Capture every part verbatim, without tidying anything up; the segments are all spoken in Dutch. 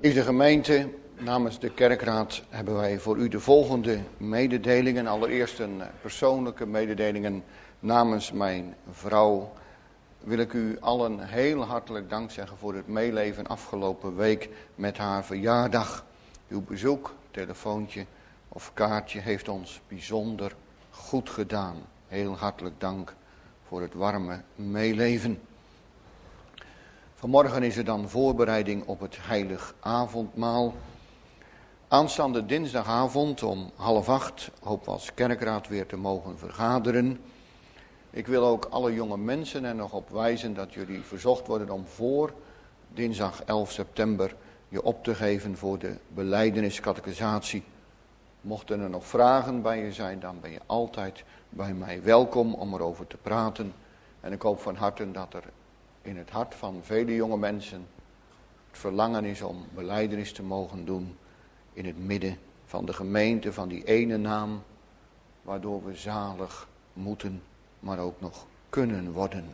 Lieve gemeente, namens de kerkraad hebben wij voor u de volgende mededelingen. Allereerst een persoonlijke mededelingen namens mijn vrouw. Wil ik u allen heel hartelijk dank zeggen voor het meeleven afgelopen week met haar verjaardag. Uw bezoek, telefoontje of kaartje heeft ons bijzonder goed gedaan. Heel hartelijk dank voor het warme meeleven. Vanmorgen is er dan voorbereiding op het heilig avondmaal. Aanstaande dinsdagavond om half acht hopen we als kerkraad weer te mogen vergaderen. Ik wil ook alle jonge mensen er nog op wijzen dat jullie verzocht worden om voor dinsdag elf september je op te geven voor de belijdeniscatechisatie. Mochten er nog vragen bij je zijn, dan ben je altijd bij mij welkom om erover te praten. En ik hoop van harte dat er in het hart van vele jonge mensen het verlangen is om belijdenis te mogen doen in het midden van de gemeente van die ene naam, waardoor we zalig moeten, maar ook nog kunnen worden.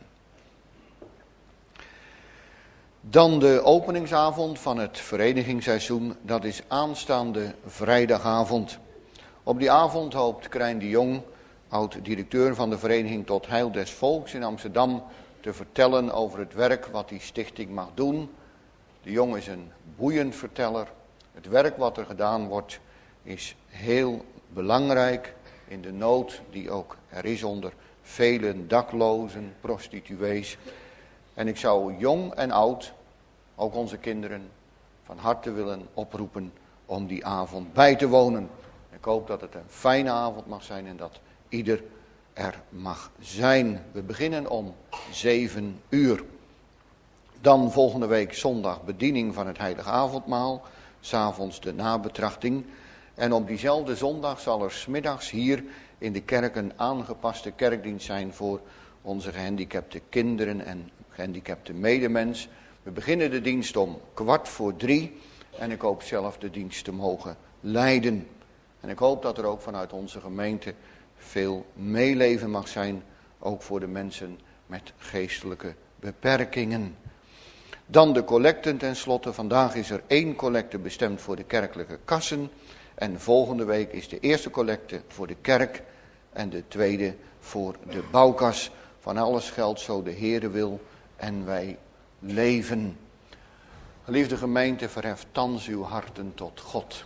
Dan de openingsavond van het verenigingsseizoen, dat is aanstaande vrijdagavond. Op die avond hoopt Krijn de Jong, oud-directeur van de Vereniging tot Heil des Volks in Amsterdam, te vertellen over het werk wat die stichting mag doen. De Jong is een boeiend verteller. Het werk wat er gedaan wordt is heel belangrijk in de nood die ook er is onder vele daklozen, prostituees. En ik zou jong en oud, ook onze kinderen, van harte willen oproepen om die avond bij te wonen. Ik hoop dat het een fijne avond mag zijn en dat ieder er mag zijn. We beginnen om zeven uur. Dan volgende week zondag bediening van het heilige avondmaal. 's Avonds de nabetrachting. En op diezelfde zondag zal er 's middags hier in de kerk een aangepaste kerkdienst zijn voor onze gehandicapte kinderen en gehandicapte medemens. We beginnen de dienst om kwart voor drie en ik hoop zelf de dienst te mogen leiden. En ik hoop dat er ook vanuit onze gemeente veel meeleven mag zijn, ook voor de mensen met geestelijke beperkingen. Dan de collecten tenslotte. Vandaag is er één collecte bestemd voor de kerkelijke kassen. En volgende week is de eerste collecte voor de kerk en de tweede voor de bouwkas. Van alles geldt zo de Heere wil en wij leven. Geliefde gemeente, verheft thans uw harten tot God.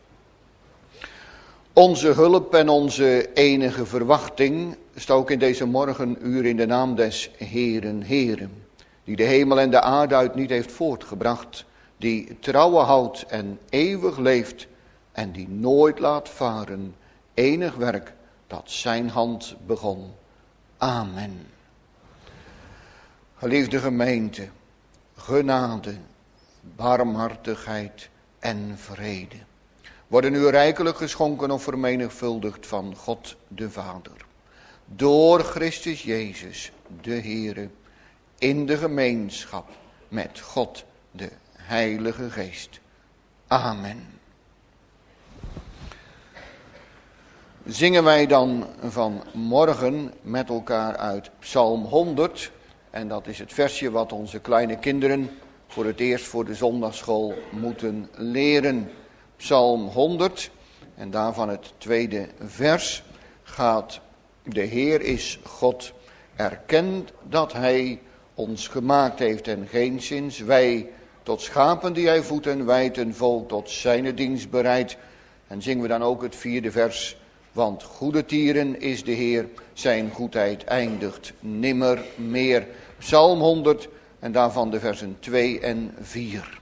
Onze hulp en onze enige verwachting staat ook in deze morgenuur in de naam des Heeren, Heeren, die de hemel en de aarde uit niet heeft voortgebracht, die trouwe houdt en eeuwig leeft en die nooit laat varen enig werk dat zijn hand begon. Amen. Geliefde gemeente, genade, barmhartigheid en vrede worden u rijkelijk geschonken of vermenigvuldigd van God de Vader, door Christus Jezus de Heere, in de gemeenschap met God de Heilige Geest. Amen. Zingen wij dan vanmorgen met elkaar uit Psalm honderd. En dat is het versje wat onze kleine kinderen voor het eerst voor de zondagschool moeten leren. Psalm honderd en daarvan het tweede vers gaat: de Heer is God, erkent dat Hij ons gemaakt heeft en geenszins wij tot schapen die Hij voedt en wij ten volk tot zijne dienst bereid. En zingen we dan ook het vierde vers: want goede tieren is de Heer, zijn goedheid eindigt nimmer meer. Psalm honderd en daarvan de versen twee en vier.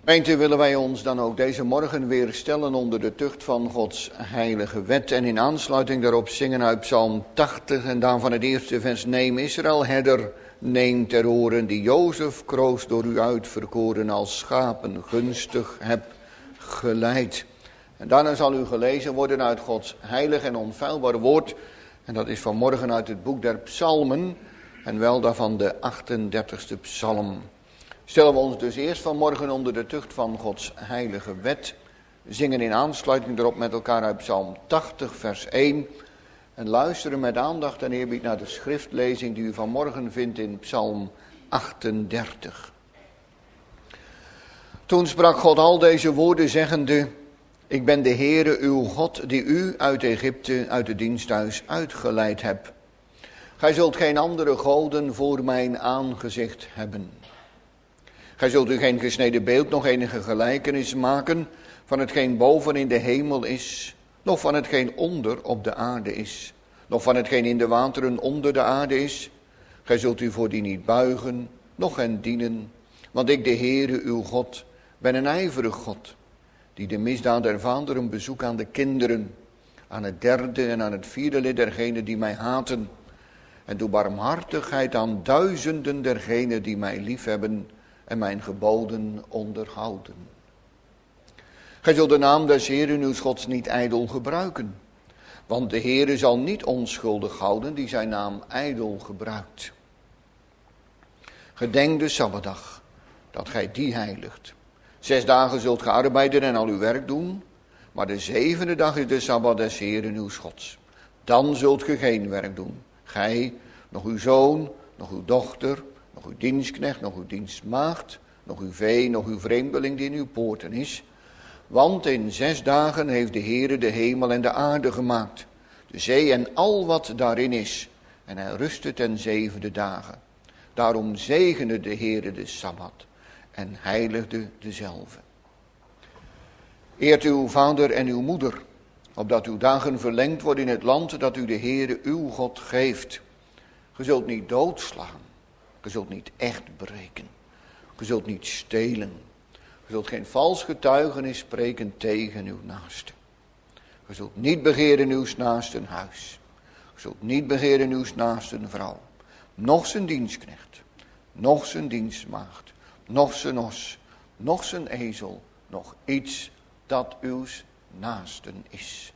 Gemeente, willen wij ons dan ook deze morgen weer stellen onder de tucht van Gods heilige wet. En in aansluiting daarop zingen uit Psalm tachtig en dan van het eerste vers. Neem Israël herder, neem ter oren, die Jozef kroos door u uitverkoren als schapen gunstig heb geleid. En daarna zal u gelezen worden uit Gods heilig en onfeilbaar woord. En dat is vanmorgen uit het boek der psalmen en wel daarvan de achtendertigste psalm. Stellen we ons dus eerst vanmorgen onder de tucht van Gods heilige wet. Zingen in aansluiting erop met elkaar uit Psalm tachtig vers één. En luisteren met aandacht en eerbied naar de schriftlezing die u vanmorgen vindt in Psalm achtendertig. Toen sprak God al deze woorden zeggende: Ik ben de Heere uw God die u uit Egypte, uit het diensthuis uitgeleid heb. Gij zult geen andere goden voor mijn aangezicht hebben. Gij zult u geen gesneden beeld, nog enige gelijkenis maken van hetgeen boven in de hemel is, nog van hetgeen onder op de aarde is, nog van hetgeen in de wateren onder de aarde is. Gij zult u voor die niet buigen, noch hen dienen, want ik, de Heere uw God, ben een ijverig God, die de misdaad der vaderen bezoek aan de kinderen, aan het derde en aan het vierde lid dergenen die mij haten, en doe barmhartigheid aan duizenden dergenen die mij liefhebben en mijn geboden onderhouden. Gij zult de naam des Heeren uw Gods niet ijdel gebruiken, want de Heere zal niet onschuldig houden die zijn naam ijdel gebruikt. Gedenk de Sabbatdag, dat gij die heiligt. Zes dagen zult ge arbeiden en al uw werk doen, maar de zevende dag is de Sabbat des Heeren uw Gods. Dan zult ge geen werk doen, gij, nog uw zoon, nog uw dochter, nog uw dienstknecht, nog uw dienstmaagd, nog uw vee, nog uw vreemdeling die in uw poorten is. Want in zes dagen heeft de Heere de hemel en de aarde gemaakt, de zee en al wat daarin is, en hij rustte ten zevende dagen. Daarom zegende de Heere de Sabbat en heiligde dezelve. Eert uw vader en uw moeder, opdat uw dagen verlengd worden in het land dat u de Heere uw God geeft. Ge zult niet doodslaan, ge zult niet echt breken, ge zult niet stelen, ge zult geen vals getuigenis spreken tegen uw naaste. Ge zult niet begeren uw naasten huis, ge zult niet begeren uw naasten vrouw, noch zijn dienstknecht, noch zijn dienstmaagd, noch zijn os, noch zijn ezel, nog iets dat uw naasten is.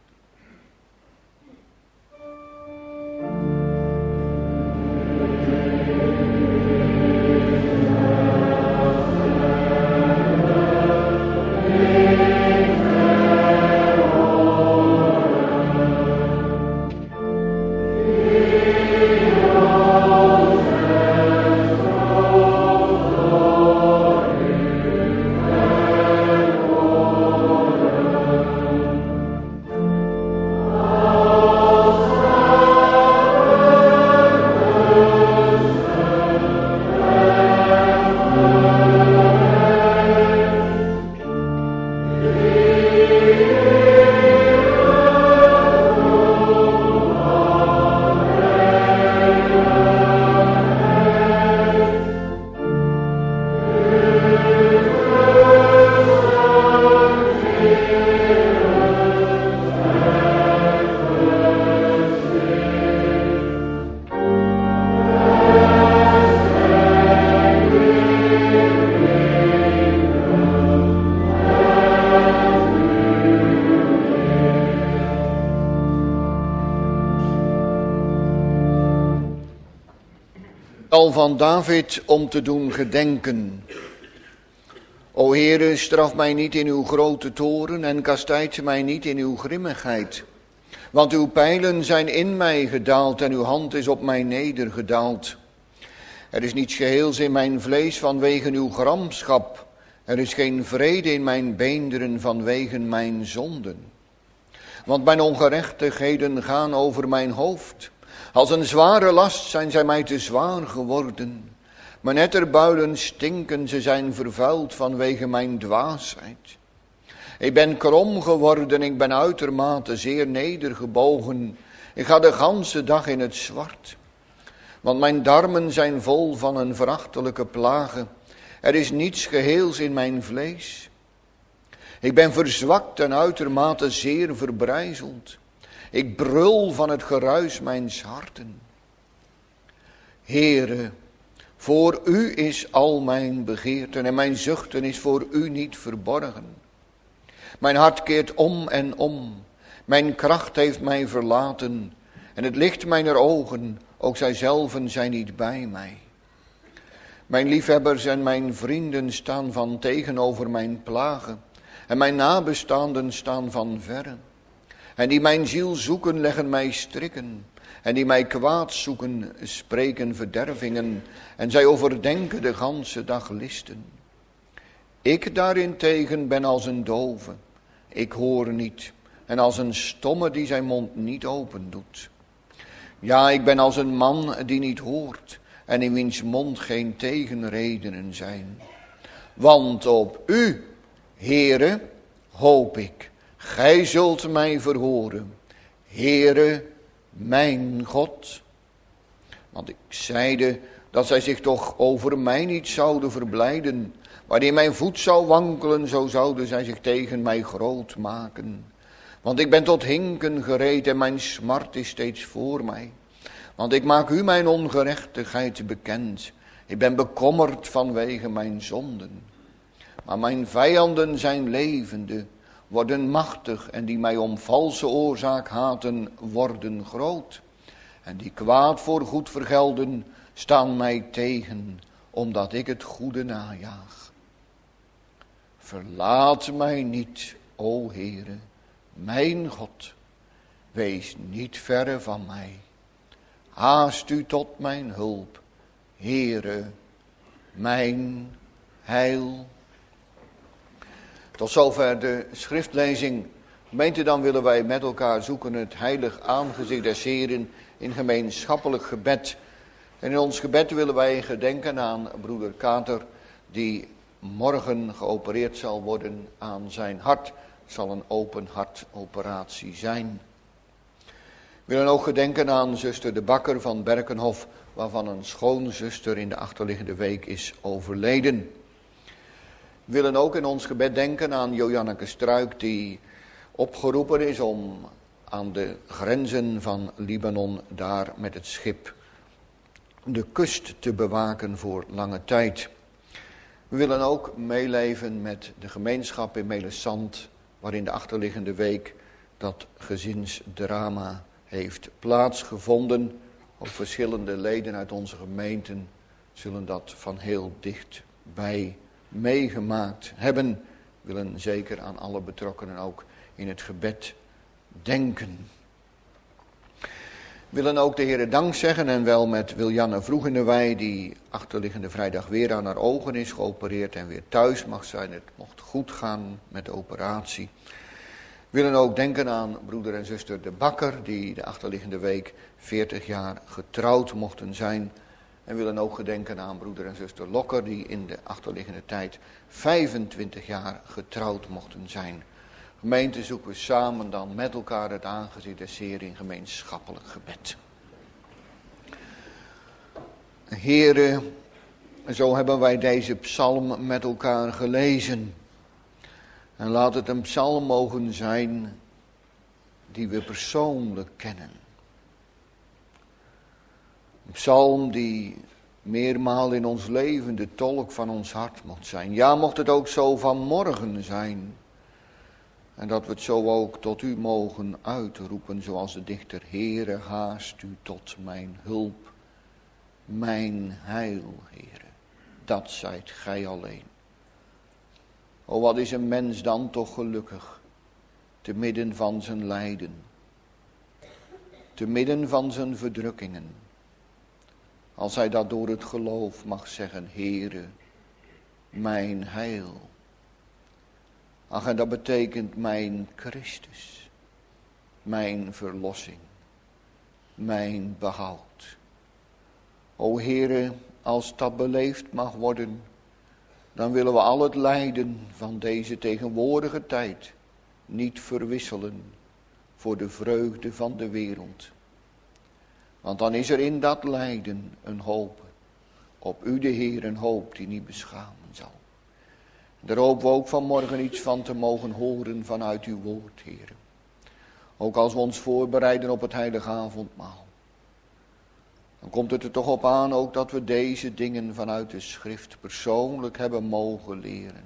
Van David om te doen gedenken. O Heere, straf mij niet in uw grote toorn en kastijd mij niet in uw grimmigheid. Want uw pijlen zijn in mij gedaald en uw hand is op mij nedergedaald. Er is niets geheels in mijn vlees vanwege uw gramschap. Er is geen vrede in mijn beenderen vanwege mijn zonden. Want mijn ongerechtigheden gaan over mijn hoofd. Als een zware last zijn zij mij te zwaar geworden. Mijn etterbuilen stinken, ze zijn vervuild vanwege mijn dwaasheid. Ik ben krom geworden, ik ben uitermate zeer nedergebogen. Ik ga de ganse dag in het zwart. Want mijn darmen zijn vol van een verachtelijke plage. Er is niets geheels in mijn vlees. Ik ben verzwakt en uitermate zeer verbrijzeld. Ik brul van het geruis mijns harten. Heere, voor u is al mijn begeerten en mijn zuchten is voor u niet verborgen. Mijn hart keert om en om. Mijn kracht heeft mij verlaten. En het licht mijner ogen, ook zijzelven zijn niet bij mij. Mijn liefhebbers en mijn vrienden staan van tegenover mijn plagen. En mijn nabestaanden staan van verre. En die mijn ziel zoeken, leggen mij strikken. En die mij kwaad zoeken, spreken verdervingen. En zij overdenken de ganse dag listen. Ik daarentegen ben als een dove. Ik hoor niet. En als een stomme die zijn mond niet open doet. Ja, ik ben als een man die niet hoort. En in wiens mond geen tegenredenen zijn. Want op u, Heere, hoop ik. Gij zult mij verhoren. Heere, mijn God. Want ik zeide dat zij zich toch over mij niet zouden verblijden. Wanneer mijn voet zou wankelen, zo zouden zij zich tegen mij groot maken. Want ik ben tot hinken gereed en mijn smart is steeds voor mij. Want ik maak u mijn ongerechtigheid bekend. Ik ben bekommerd vanwege mijn zonden. Maar mijn vijanden zijn levende, worden machtig. En die mij om valse oorzaak haten, worden groot. En die kwaad voor goed vergelden, staan mij tegen, omdat ik het goede najaag. Verlaat mij niet, o Heere, mijn God. Wees niet verre van mij. Haast u tot mijn hulp, Heere, mijn heil. Tot zover de schriftlezing. Gemeente, dan willen wij met elkaar zoeken het heilig aangezicht des Heren in gemeenschappelijk gebed. En in ons gebed willen wij gedenken aan broeder Kater, die morgen geopereerd zal worden aan zijn hart. Het zal een open hartoperatie zijn. We willen ook gedenken aan zuster de Bakker van Berkenhof, waarvan een schoonzuster in de achterliggende week is overleden. We willen ook in ons gebed denken aan Joanneke Struik, die opgeroepen is om aan de grenzen van Libanon daar met het schip de kust te bewaken voor lange tijd. We willen ook meeleven met de gemeenschap in Melissant, waarin de achterliggende week dat gezinsdrama heeft plaatsgevonden. Ook verschillende leden uit onze gemeenten zullen dat van heel dichtbij meegemaakt hebben. We willen zeker aan alle betrokkenen ook in het gebed denken. We willen ook de Heere dank zeggen en wel met Wiljanne Vroegendewij, die achterliggende vrijdag weer aan haar ogen is geopereerd en weer thuis mag zijn. Het mocht goed gaan met de operatie. We willen ook denken aan broeder en zuster de Bakker, die de achterliggende week veertig jaar getrouwd mochten zijn. En we willen ook gedenken aan broeder en zuster Lokker, die in de achterliggende tijd vijfentwintig jaar getrouwd mochten zijn. Gemeente, zoeken we samen dan met elkaar het aangezicht des Heeren in gemeenschappelijk gebed. Heere, zo hebben wij deze psalm met elkaar gelezen. En laat het een psalm mogen zijn die we persoonlijk kennen. Een psalm die meermaal in ons leven de tolk van ons hart mocht zijn. Ja, mocht het ook zo vanmorgen zijn. En dat we het zo ook tot u mogen uitroepen, zoals de dichter: Heere, haast u tot mijn hulp, mijn heil, Heere. Dat zijt gij alleen. O, wat is een mens dan toch gelukkig, te midden van zijn lijden, te midden van zijn verdrukkingen, als hij dat door het geloof mag zeggen: Heere, mijn heil. Ach, en dat betekent mijn Christus, mijn verlossing, mijn behoud. O Heere, als dat beleefd mag worden, dan willen we al het lijden van deze tegenwoordige tijd niet verwisselen voor de vreugde van de wereld. Want dan is er in dat lijden een hoop Op u de Heer een hoop die niet beschamen zal. Daar hopen we ook vanmorgen iets van te mogen horen vanuit uw woord, Heer. Ook als we ons voorbereiden op het heilige avondmaal. Dan komt het er toch op aan ook dat we deze dingen vanuit de schrift persoonlijk hebben mogen leren.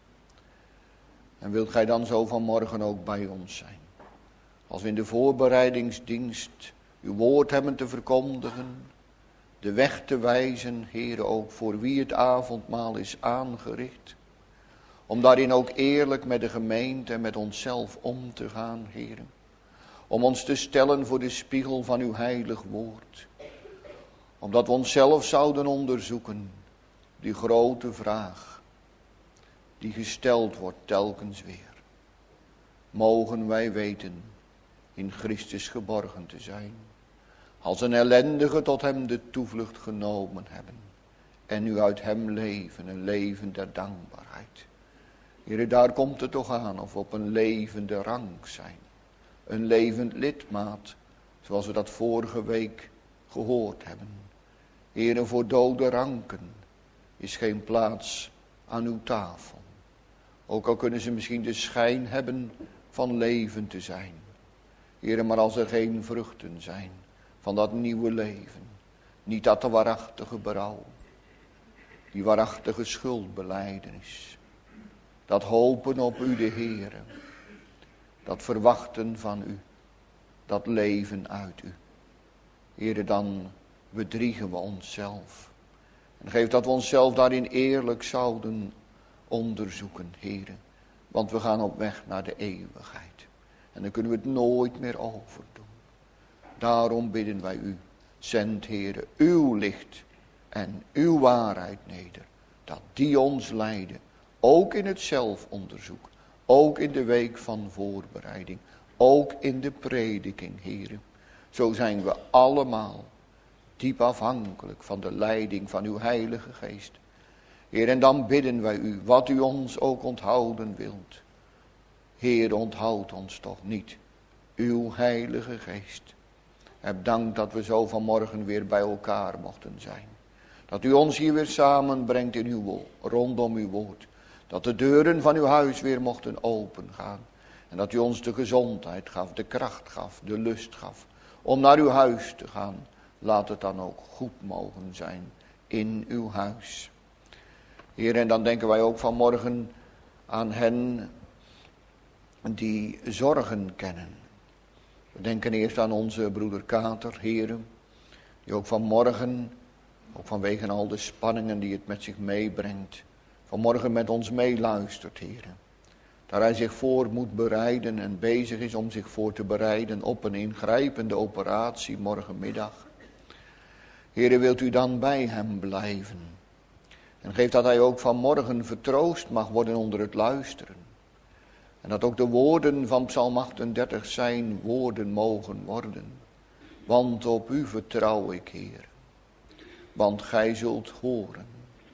En wilt gij dan zo vanmorgen ook bij ons zijn? Als we in de voorbereidingsdienst uw woord hebben te verkondigen, de weg te wijzen, Heere, ook voor wie het avondmaal is aangericht. Om daarin ook eerlijk met de gemeente en met onszelf om te gaan, Heere. Om ons te stellen voor de spiegel van uw heilig woord. Omdat we onszelf zouden onderzoeken, die grote vraag, die gesteld wordt telkens weer. Mogen wij weten in Christus geborgen te zijn, als een ellendige tot hem de toevlucht genomen hebben, en nu uit hem leven, een leven der dankbaarheid. Heere, daar komt het toch aan, of we op een levende rank zijn, een levend lidmaat, zoals we dat vorige week gehoord hebben. Heere, voor dode ranken is geen plaats aan uw tafel. Ook al kunnen ze misschien de schijn hebben van leven te zijn. Heere, maar als er geen vruchten zijn van dat nieuwe leven, niet dat de waarachtige berouw, die waarachtige schuldbelijdenis, dat hopen op u de Heere, dat verwachten van u, dat leven uit u. Heere, dan bedriegen we onszelf. En geef dat we onszelf daarin eerlijk zouden onderzoeken, Heere. Want we gaan op weg naar de eeuwigheid. En dan kunnen we het nooit meer overdoen. Daarom bidden wij u, zend, Heere, uw licht en uw waarheid neder. Dat die ons leiden, ook in het zelfonderzoek. Ook in de week van voorbereiding. Ook in de prediking, Heere. Zo zijn we allemaal diep afhankelijk van de leiding van uw heilige geest. Heer, en dan bidden wij u, wat u ons ook onthouden wilt. Heer, onthoud ons toch niet, uw heilige geest. Heb dank dat we zo vanmorgen weer bij elkaar mochten zijn. Dat u ons hier weer samenbrengt in uw woord, rondom uw woord. Dat de deuren van uw huis weer mochten opengaan. En dat u ons de gezondheid gaf, de kracht gaf, de lust gaf. Om naar uw huis te gaan. Laat het dan ook goed mogen zijn in uw huis. Heer, en dan denken wij ook vanmorgen aan hen die zorgen kennen. We denken eerst aan onze broeder Kater, Heer, die ook vanmorgen, ook vanwege al de spanningen die het met zich meebrengt, vanmorgen met ons meeluistert, Heer. Daar hij zich voor moet bereiden en bezig is om zich voor te bereiden op een ingrijpende operatie morgenmiddag. Heer, wilt u dan bij hem blijven? En geef dat hij ook vanmorgen vertroost mag worden onder het luisteren. En dat ook de woorden van Psalm achtendertig zijn woorden mogen worden. Want op u vertrouw ik, Heer. Want gij zult horen.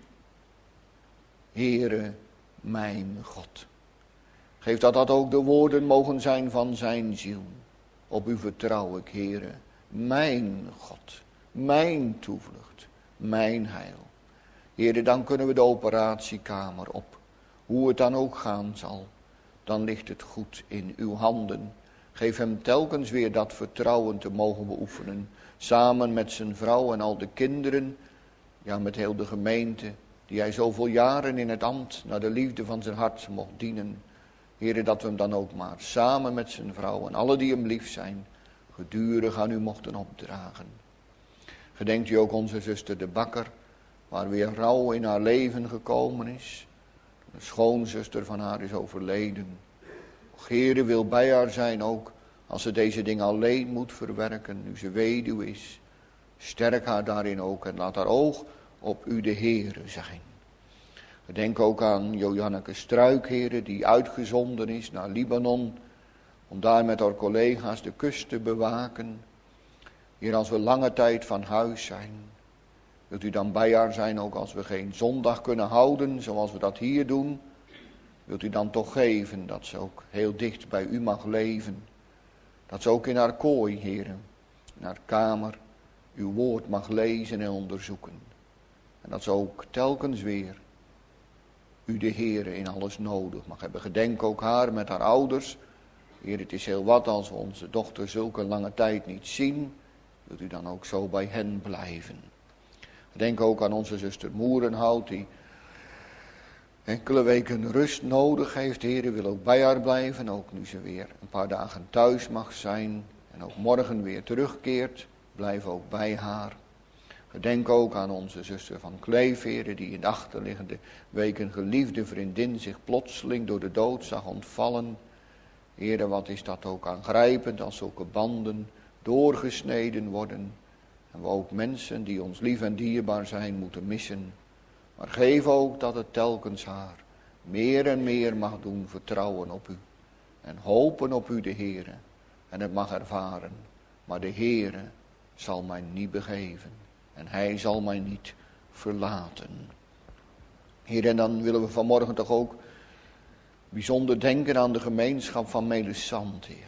Heere, mijn God. Geef dat dat ook de woorden mogen zijn van zijn ziel. Op u vertrouw ik, Heere, mijn God. Mijn toevlucht, mijn heil. Heere, dan kunnen we de operatiekamer op. Hoe het dan ook gaan zal, dan ligt het goed in uw handen. Geef hem telkens weer dat vertrouwen te mogen beoefenen. Samen met zijn vrouw en al de kinderen, ja met heel de gemeente, die hij zoveel jaren in het ambt naar de liefde van zijn hart mocht dienen. Heere, dat we hem dan ook maar samen met zijn vrouw en alle die hem lief zijn, gedurig aan u mochten opdragen. Gedenkt u ook onze zuster de Bakker, waar weer rouw in haar leven gekomen is. Een schoonzuster van haar is overleden. Heere, wil bij haar zijn ook, als ze deze dingen alleen moet verwerken, nu ze weduw is. Sterk haar daarin ook en laat haar oog op u de Heere zijn. Gedenk ook aan Joanneke Struik, Heere, die uitgezonden is naar Libanon, om daar met haar collega's de kust te bewaken. Heer, als we lange tijd van huis zijn, wilt u dan bij haar zijn, ook als we geen zondag kunnen houden, zoals we dat hier doen. Wilt u dan toch geven dat ze ook heel dicht bij u mag leven. Dat ze ook in haar kooi, Heer, in haar kamer, uw woord mag lezen en onderzoeken. En dat ze ook telkens weer u de Heere in alles nodig mag hebben. Gedenk ook haar met haar ouders. Heer, het is heel wat als we onze dochter zulke lange tijd niet zien. Wilt u dan ook zo bij hen blijven. Denk ook aan onze zuster Moerenhout, die enkele weken rust nodig heeft. Heer, wil ook bij haar blijven, ook nu ze weer een paar dagen thuis mag zijn. En ook morgen weer terugkeert, blijf ook bij haar. Denk ook aan onze zuster van Kleef, Heer, die in de achterliggende weken geliefde vriendin zich plotseling door de dood zag ontvallen. Heer, wat is dat ook aangrijpend als zulke banden doorgesneden worden. En we ook mensen die ons lief en dierbaar zijn moeten missen. Maar geef ook dat het telkens haar meer en meer mag doen vertrouwen op u. En hopen op u de Heere. En het mag ervaren. Maar de Heere zal mij niet begeven. En hij zal mij niet verlaten. Heer, en dan willen we vanmorgen toch ook bijzonder denken aan de gemeenschap van Melisande, Heer.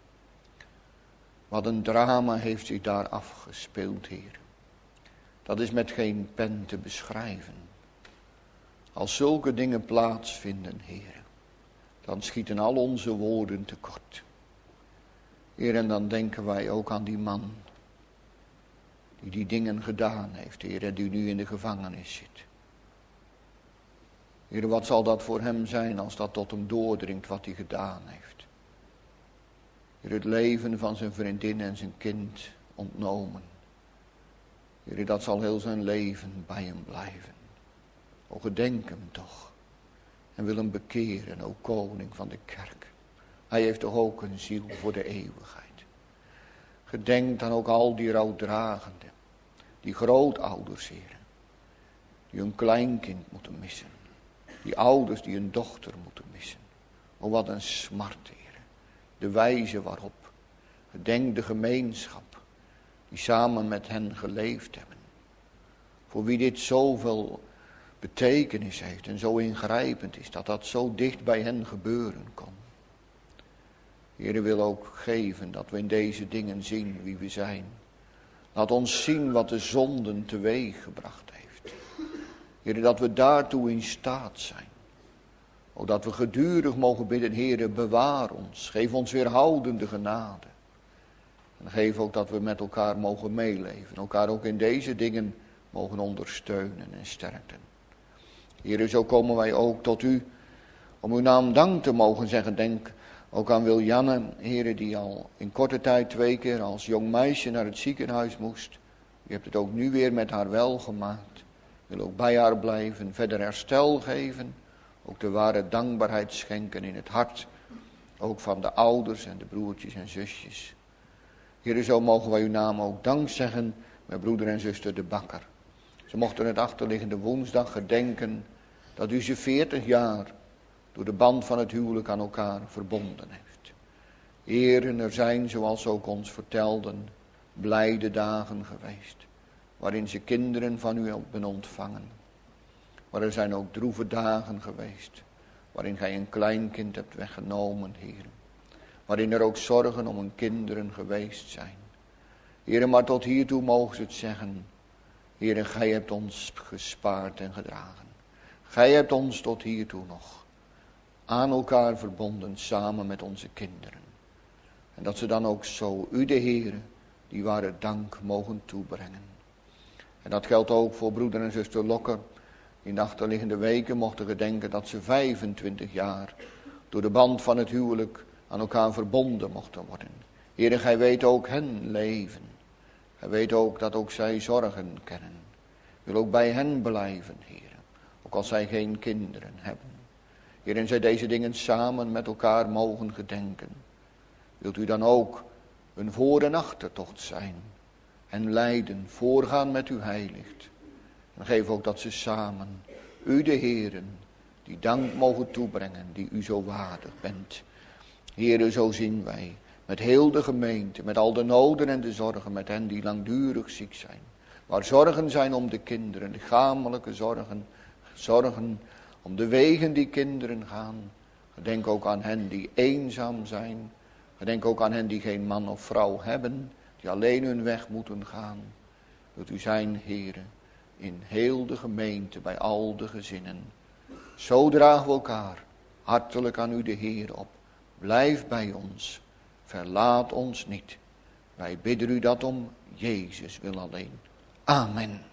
Wat een drama heeft zich daar afgespeeld, Heer. Dat is met geen pen te beschrijven. Als zulke dingen plaatsvinden, Heer, dan schieten al onze woorden tekort. Heer, en dan denken wij ook aan die man die die dingen gedaan heeft, Heer, en die nu in de gevangenis zit. Heer, wat zal dat voor hem zijn als dat tot hem doordringt wat hij gedaan heeft. Heer, het leven van zijn vriendin en zijn kind ontnomen. Heer, dat zal heel zijn leven bij hem blijven. O, gedenk hem toch. En wil hem bekeren, o koning van de kerk. Hij heeft toch ook een ziel voor de eeuwigheid. Gedenk dan ook al die rouwdragenden. Die grootouders, Heer. Die hun kleinkind moeten missen. Die ouders die hun dochter moeten missen. O, wat een smart, Heer. De wijze waarop. Gedenk de gemeenschap. Die samen met hen geleefd hebben. Voor wie dit zoveel betekenis heeft en zo ingrijpend is. Dat dat zo dicht bij hen gebeuren kon. Heer, wil ook geven dat we in deze dingen zien wie we zijn. Laat ons zien wat de zonden teweeg gebracht heeft. Heer, dat we daartoe in staat zijn. O, dat we gedurig mogen bidden, Heer, bewaar ons. Geef ons weerhoudende genade. En geef ook dat we met elkaar mogen meeleven. Elkaar ook in deze dingen mogen ondersteunen en sterken. Heer, zo komen wij ook tot u om uw naam dank te mogen zeggen. Denk ook aan Wiljanne, Heer, die al in korte tijd twee keer als jong meisje naar het ziekenhuis moest. U hebt het ook nu weer met haar welgemaakt. Wil ook bij haar blijven, verder herstel geven. Ook de ware dankbaarheid schenken in het hart. Ook van de ouders en de broertjes en zusjes. Heer, zo mogen wij uw naam ook dank zeggen met broeder en zuster de Bakker. Ze mochten het achterliggende woensdag gedenken dat u ze veertig jaar door de band van het huwelijk aan elkaar verbonden heeft. Heren, er zijn, zoals ze ook ons vertelden, blijde dagen geweest, waarin ze kinderen van u hebben ontvangen. Maar er zijn ook droeve dagen geweest, waarin gij een kleinkind hebt weggenomen, Heer. Waarin er ook zorgen om hun kinderen geweest zijn. Heer, maar tot hiertoe mogen ze het zeggen. Heer, gij hebt ons gespaard en gedragen. Gij hebt ons tot hiertoe nog aan elkaar verbonden, samen met onze kinderen. En dat ze dan ook zo u de Heer die ware dank mogen toebrengen. En dat geldt ook voor broeder en zuster Lokker. In de achterliggende weken mochten gedenken dat ze vijfentwintig jaar door de band van het huwelijk aan elkaar verbonden mochten worden. Heer, gij weet ook hen leven. Gij weet ook dat ook zij zorgen kennen. Wil ook bij hen blijven, Heer. Ook als zij geen kinderen hebben. Heer, en zij deze dingen samen met elkaar mogen gedenken. Wilt u dan ook een voor- en achtertocht zijn. En leiden, voorgaan met uw heiligt. En geef ook dat ze samen, u de Heeren, die dank mogen toebrengen, die u zo waardig bent. Heere, zo zien wij, met heel de gemeente, met al de noden en de zorgen, met hen die langdurig ziek zijn. Waar zorgen zijn om de kinderen, lichamelijke zorgen, zorgen om de wegen die kinderen gaan. Gedenk ook aan hen die eenzaam zijn. Gedenk ook aan hen die geen man of vrouw hebben, die alleen hun weg moeten gaan. Wilt u zijn, Heere, in heel de gemeente, bij al de gezinnen. Zo dragen we elkaar hartelijk aan u de Heer op. Blijf bij ons, verlaat ons niet. Wij bidden u dat om Jezus wil alleen. Amen.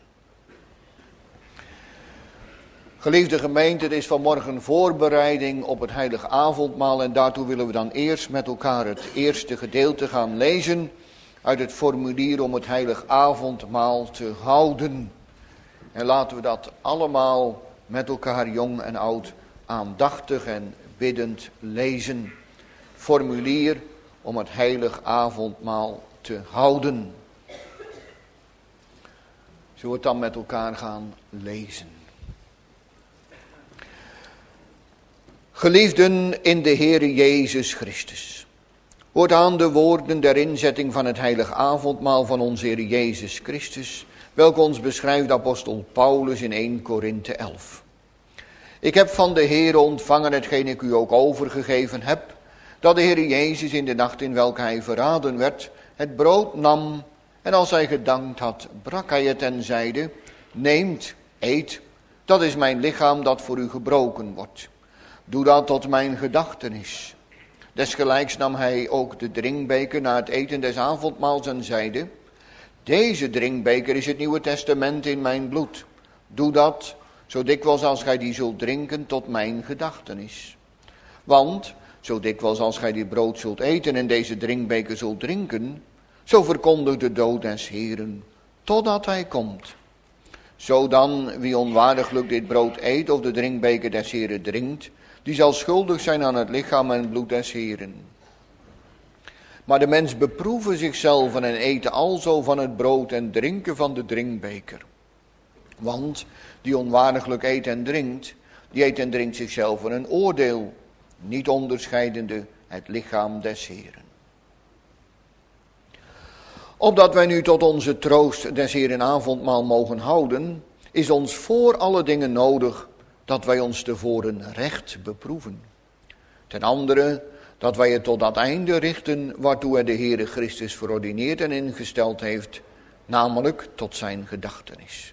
Geliefde gemeente, het is vanmorgen voorbereiding op het heilige avondmaal en daartoe willen we dan eerst met elkaar het eerste gedeelte gaan lezen uit het formulier om het heilige avondmaal te houden. En laten we dat allemaal met elkaar, jong en oud, aandachtig en biddend lezen. Formulier om het heilige avondmaal te houden. Zullen we het dan met elkaar gaan lezen? Geliefden in de Heere Jezus Christus, hoort aan de woorden der inzetting van het heilige avondmaal van onze Heer Jezus Christus, welke ons beschrijft apostel Paulus in eerste Korinthe elf. Ik heb van de Heere ontvangen hetgeen ik u ook overgegeven heb, dat de Heer Jezus in de nacht in welke hij verraden werd, het brood nam en als hij gedankt had, brak hij het en zeide, neemt, eet, dat is mijn lichaam dat voor u gebroken wordt. Doe dat tot mijn gedachtenis. Desgelijks nam hij ook de drinkbeker na het eten des avondmaals en zeide, deze drinkbeker is het Nieuwe Testament in mijn bloed. Doe dat, zo dikwijls als gij die zult drinken, tot mijn gedachtenis. Want, zo dikwijls als gij dit brood zult eten en deze drinkbeker zult drinken, zo verkondigt de dood des Heeren, totdat hij komt. Zo dan, wie onwaardiglijk dit brood eet of de drinkbeker des Heeren drinkt, die zal schuldig zijn aan het lichaam en het bloed des Heeren. Maar de mens beproeven zichzelf en eten alzo van het brood en drinken van de drinkbeker. Want die onwaardiglijk eet en drinkt, die eet en drinkt zichzelf een oordeel, niet onderscheidende het lichaam des Heeren. Opdat wij nu tot onze troost des Heeren avondmaal mogen houden, is ons voor alle dingen nodig dat wij ons tevoren recht beproeven. Ten andere, dat wij het tot dat einde richten waartoe hij de Heere Christus verordineerd en ingesteld heeft, namelijk tot zijn gedachtenis.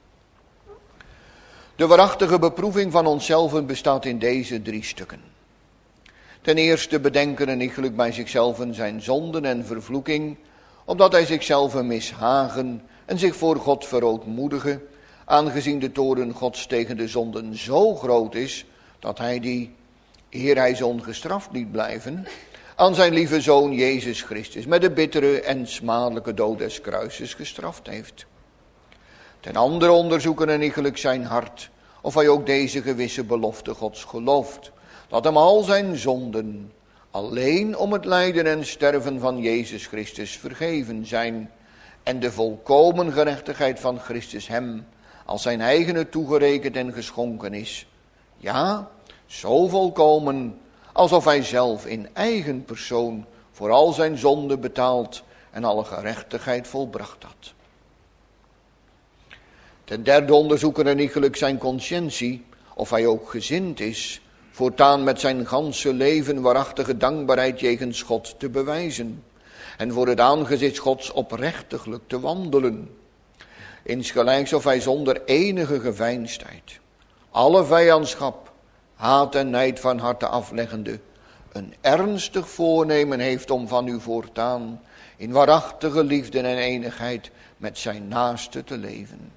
De waarachtige beproeving van onszelf bestaat in deze drie stukken. Ten eerste bedenken en iegelijk bij zichzelf zijn zonden en vervloeking, opdat hij zichzelf mishagen en zich voor God verootmoedigen, aangezien de toorn Gods tegen de zonden zo groot is, dat hij die, eer hij ze ongestraft liet blijven, aan zijn lieve Zoon Jezus Christus met de bittere en smadelijke dood des kruises gestraft heeft. Ten andere onderzoeken en iegelijk zijn hart, of hij ook deze gewisse belofte Gods gelooft, dat hem al zijn zonden alleen om het lijden en sterven van Jezus Christus vergeven zijn, en de volkomen gerechtigheid van Christus hem als zijn eigene toegerekend en geschonken is. Ja, zo volkomen, alsof hij zelf in eigen persoon voor al zijn zonden betaald en alle gerechtigheid volbracht had. Ten derde onderzoeken en iegelijk zijn conscientie, of hij ook gezind is, voortaan met zijn ganse leven waarachtige dankbaarheid jegens God te bewijzen, en voor het aangezicht Gods oprechtiglijk te wandelen. Insgelijks of hij zonder enige geveinsdheid, alle vijandschap, haat en nijd van harte afleggende, een ernstig voornemen heeft om van u voortaan in waarachtige liefde en eenigheid met zijn naaste te leven.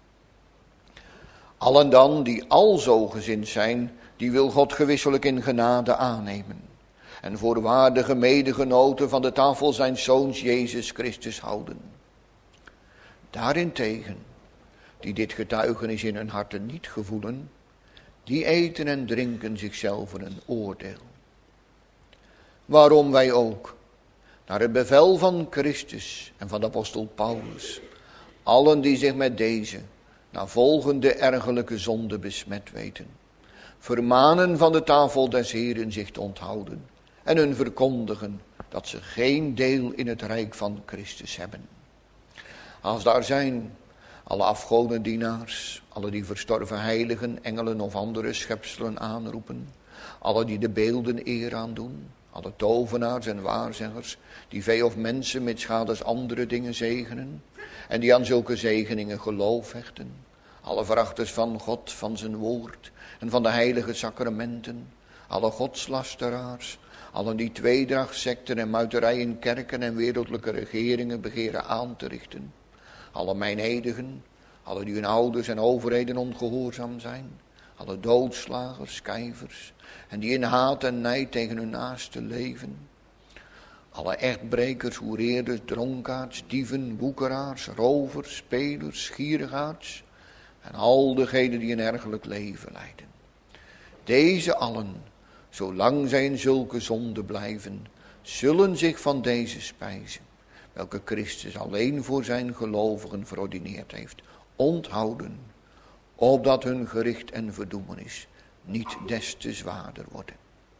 Allen dan die alzo gezind zijn, die wil God gewisselijk in genade aannemen en voor waardige medegenoten van de tafel zijn Zoons Jezus Christus houden. Daarentegen, die dit getuigenis in hun harten niet gevoelen, die eten en drinken zichzelf een oordeel. Waarom wij ook, naar het bevel van Christus en van de apostel Paulus, allen die zich met deze, na volgende ergelijke zonde besmet weten, vermanen van de tafel des Heeren zich te onthouden en hun verkondigen dat ze geen deel in het rijk van Christus hebben. Als daar zijn alle afgodendienaars, alle die verstorven heiligen, engelen of andere schepselen aanroepen, alle die de beelden eer aandoen, alle tovenaars en waarzeggers, die vee of mensen met schades andere dingen zegenen, en die aan zulke zegeningen geloof hechten, alle verachters van God, van zijn woord en van de heilige sacramenten, alle godslasteraars, allen die tweedracht, secten en muiterij in kerken en wereldlijke regeringen begeren aan te richten, alle mijnedigen, alle die hun ouders en overheden ongehoorzaam zijn, alle doodslagers, kijvers en die in haat en nijd tegen hun naaste leven, alle echtbrekers, hoereerders, dronkaards, dieven, woekeraars, rovers, spelers, gierigaards en al degenen die een ergelijk leven leiden. Deze allen, zolang zij in zulke zonde blijven, zullen zich van deze spijzen, welke Christus alleen voor zijn gelovigen verordineerd heeft, onthouden, opdat hun gericht en verdoemenis niet des te zwaarder worden.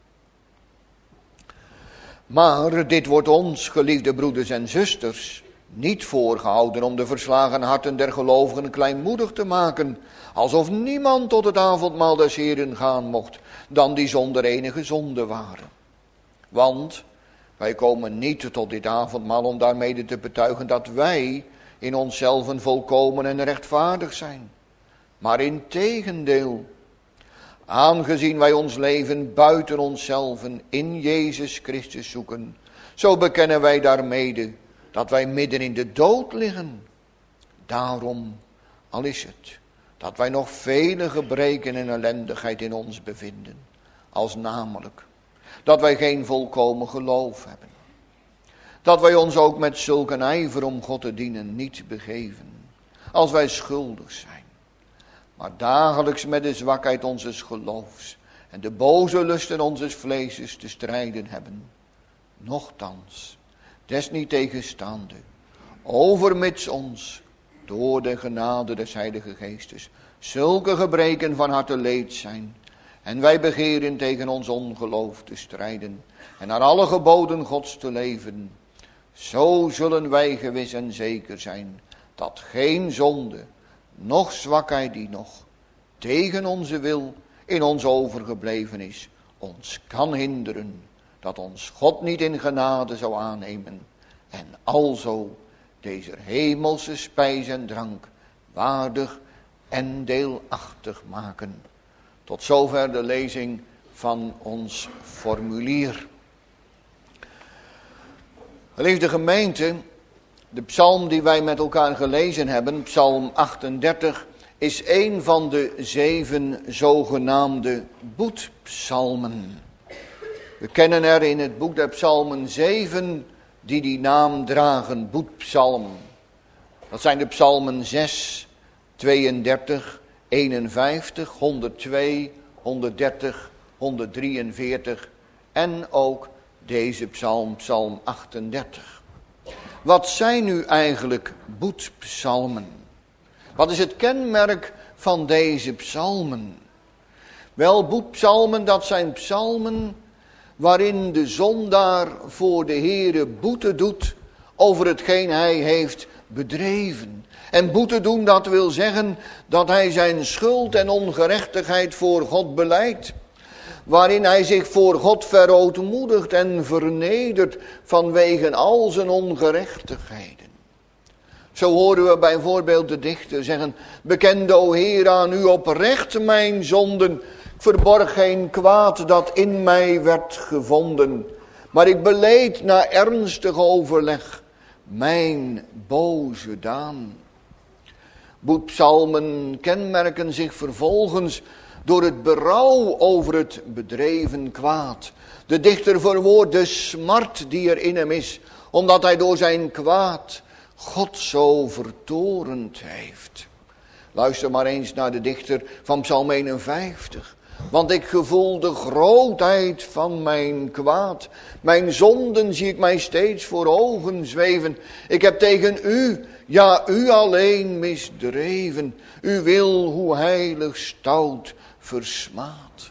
Maar dit wordt ons, geliefde broeders en zusters, niet voorgehouden om de verslagen harten der gelovigen kleinmoedig te maken, alsof niemand tot het avondmaal des Heeren gaan mocht, dan die zonder enige zonde waren. Want wij komen niet tot dit avondmaal om daarmede te betuigen dat wij in onszelf volkomen en rechtvaardig zijn. Maar integendeel, aangezien wij ons leven buiten onszelf in Jezus Christus zoeken, zo bekennen wij daarmede dat wij midden in de dood liggen. Daarom, al is het dat wij nog vele gebreken en ellendigheid in ons bevinden, als namelijk dat wij geen volkomen geloof hebben, dat wij ons ook met zulke ijver om God te dienen niet begeven, als wij schuldig zijn, maar dagelijks met de zwakheid onzes geloofs en de boze lusten onzes vleeses te strijden hebben. Nochtans, desniettegenstaande, overmits ons, door de genade des Heilige Geestes, zulke gebreken van harte leed zijn, en wij begeren tegen ons ongeloof te strijden, en naar alle geboden Gods te leven, zo zullen wij gewis en zeker zijn, dat geen zonde, noch zwakheid die nog tegen onze wil in ons overgebleven is, ons kan hinderen, dat ons God niet in genade zou aannemen, en alzo deze hemelse spijs en drank waardig en deelachtig maken. Tot zover de lezing van ons formulier. Geliefde gemeente, de psalm die wij met elkaar gelezen hebben, psalm achtendertig, is een van de zeven zogenaamde boetpsalmen. We kennen er in het boek der psalmen zeven die die naam dragen, boetpsalm. Dat zijn de psalmen zes, tweeëndertig, eenenvijftig, honderdtwee, honderddertig, honderddrieënveertig en ook deze psalm, psalm achtendertig. Wat zijn nu eigenlijk boetpsalmen? Wat is het kenmerk van deze psalmen? Wel, boetpsalmen, dat zijn psalmen waarin de zondaar voor de Heere boete doet over hetgeen hij heeft bedreven. En boete doen, dat wil zeggen dat hij zijn schuld en ongerechtigheid voor God belijdt. Waarin hij zich voor God verootmoedigt en vernedert vanwege al zijn ongerechtigheden. Zo horen we bijvoorbeeld de dichter zeggen: bekende, o Heer, aan u oprecht mijn zonden. Ik verborg geen kwaad dat in mij werd gevonden. Maar ik beleed na ernstig overleg mijn boze daan. Boetpsalmen kenmerken zich vervolgens door het berouw over het bedreven kwaad. De dichter verwoordt de smart die er in hem is, omdat hij door zijn kwaad God zo vertorend heeft. Luister maar eens naar de dichter van psalm eenenvijftig. Want ik gevoel de grootheid van mijn kwaad. Mijn zonden zie ik mij steeds voor ogen zweven. Ik heb tegen u, ja u alleen misdreven. U wil hoe heilig stout versmaad.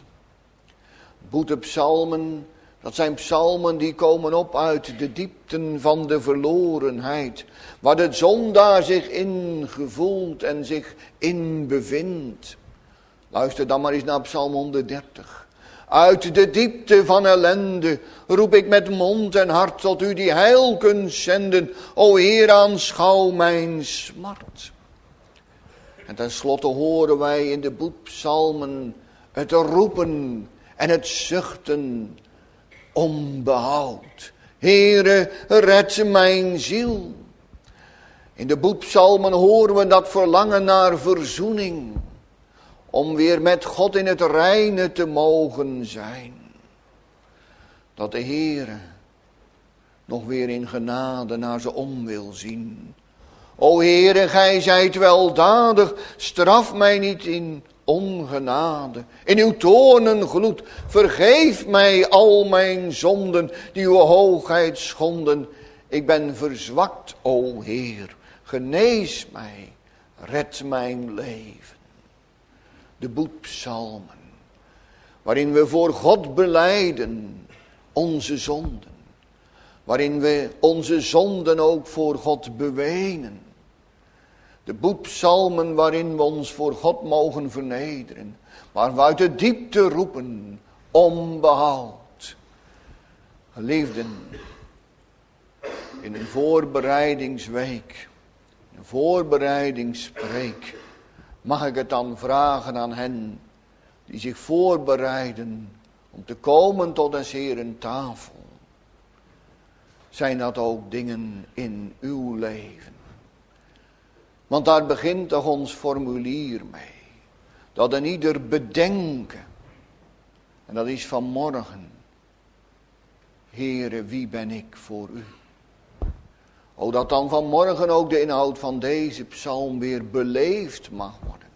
Boetepsalmen, dat zijn psalmen die komen op uit de diepten van de verlorenheid. Waar de zondaar zich in gevoelt en zich in bevindt. Luister dan maar eens naar psalm honderddertig. Uit de diepte van ellende roep ik met mond en hart tot u die heil kunt zenden. O Heer, aanschouw mijn smart. En tenslotte horen wij in de boetpsalmen het roepen en het zuchten om behoud. Heere, red mijn ziel. In de boetpsalmen horen we dat verlangen naar verzoening. Om weer met God in het reine te mogen zijn. Dat de Heere nog weer in genade naar ze om wil zien. O Heere, gij zijt weldadig, straf mij niet in ongenade. In uw toornengloed, vergeef mij al mijn zonden, die uw hoogheid schonden. Ik ben verzwakt, o Heer, genees mij, red mijn leven. De boetpsalmen, waarin we voor God belijden onze zonden. Waarin we onze zonden ook voor God bewenen. De boetpsalmen waarin we ons voor God mogen vernederen. Waar we uit de diepte roepen om behoud. Geliefden, in een voorbereidingsweek, een voorbereidingspreek, mag ik het dan vragen aan hen die zich voorbereiden om te komen tot des Heeren tafel. Zijn dat ook dingen in uw leven? Want daar begint toch ons formulier mee. Dat een ieder bedenken. En dat is vanmorgen. Heere, wie ben ik voor u? O, dat dan vanmorgen ook de inhoud van deze psalm weer beleefd mag worden.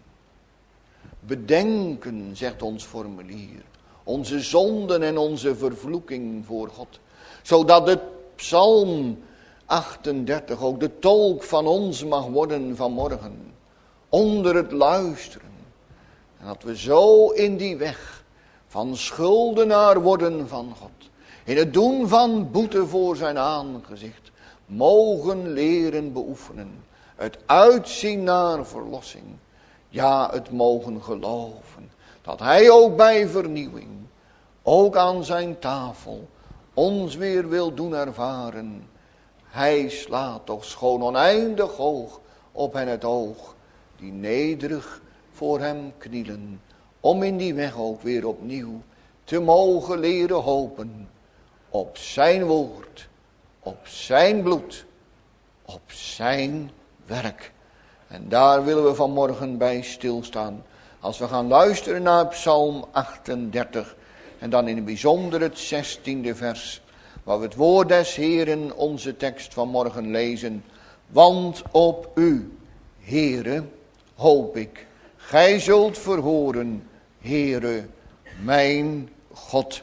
Bedenken, zegt ons formulier. Onze zonden en onze vervloeking voor God. Zodat de psalm achtendertig ook de tolk van ons mag worden vanmorgen. Onder het luisteren. En dat we zo in die weg van schuldenaar worden van God. In het doen van boete voor zijn aangezicht. Mogen leren beoefenen. Het uitzien naar verlossing. Ja, het mogen geloven. Dat hij ook bij vernieuwing. Ook aan zijn tafel. Ons weer wil doen ervaren. Hij slaat toch schoon oneindig hoog op hen het oog. Die nederig voor hem knielen. Om in die weg ook weer opnieuw te mogen leren hopen. Op zijn woord. Op zijn bloed. Op zijn werk. En daar willen we vanmorgen bij stilstaan. Als we gaan luisteren naar Psalm achtendertig. En dan in het bijzonder het zestiende vers. Waar we het woord des Heeren, onze tekst van morgen lezen. Want op u, Heere, hoop ik. Gij zult verhoren, Heere, mijn God.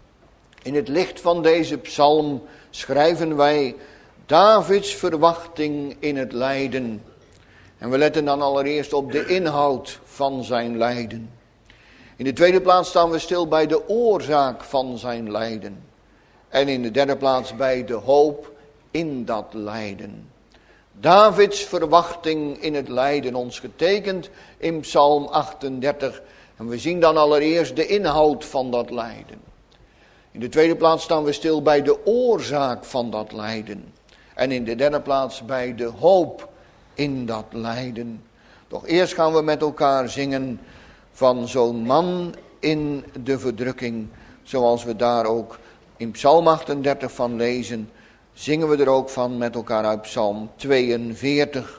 In het licht van deze psalm schrijven wij Davids verwachting in het lijden. En we letten dan allereerst op de inhoud van zijn lijden. In de tweede plaats staan we stil bij de oorzaak van zijn lijden. En in de derde plaats bij de hoop in dat lijden. Davids verwachting in het lijden, ons getekend in Psalm achtendertig. En we zien dan allereerst de inhoud van dat lijden. In de tweede plaats staan we stil bij de oorzaak van dat lijden. En in de derde plaats bij de hoop in dat lijden. Doch eerst gaan we met elkaar zingen van zo'n man in de verdrukking. Zoals we daar ook in Psalm achtendertig van lezen. Zingen we er ook van met elkaar uit Psalm tweeënveertig.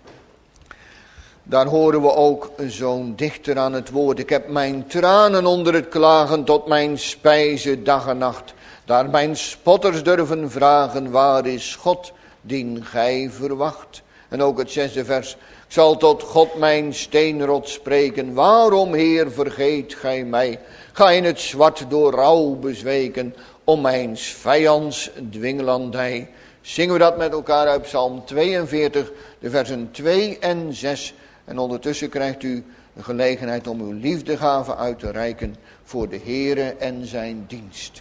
Daar horen we ook zo'n dichter aan het woord. Ik heb mijn tranen onder het klagen tot mijn spijze dag en nacht. Daar mijn spotters durven vragen, waar is God dien gij verwacht? En ook het zesde vers. Ik zal tot God mijn steenrot spreken. Waarom, Heer, vergeet gij mij? Ga in het zwart door rouw bezweken. Om mijn vijands dwingelandij. Zingen we dat met elkaar uit Psalm tweeënveertig, de versen twee en zes. En ondertussen krijgt u de gelegenheid om uw liefdegave uit te reiken voor de Heere en zijn dienst.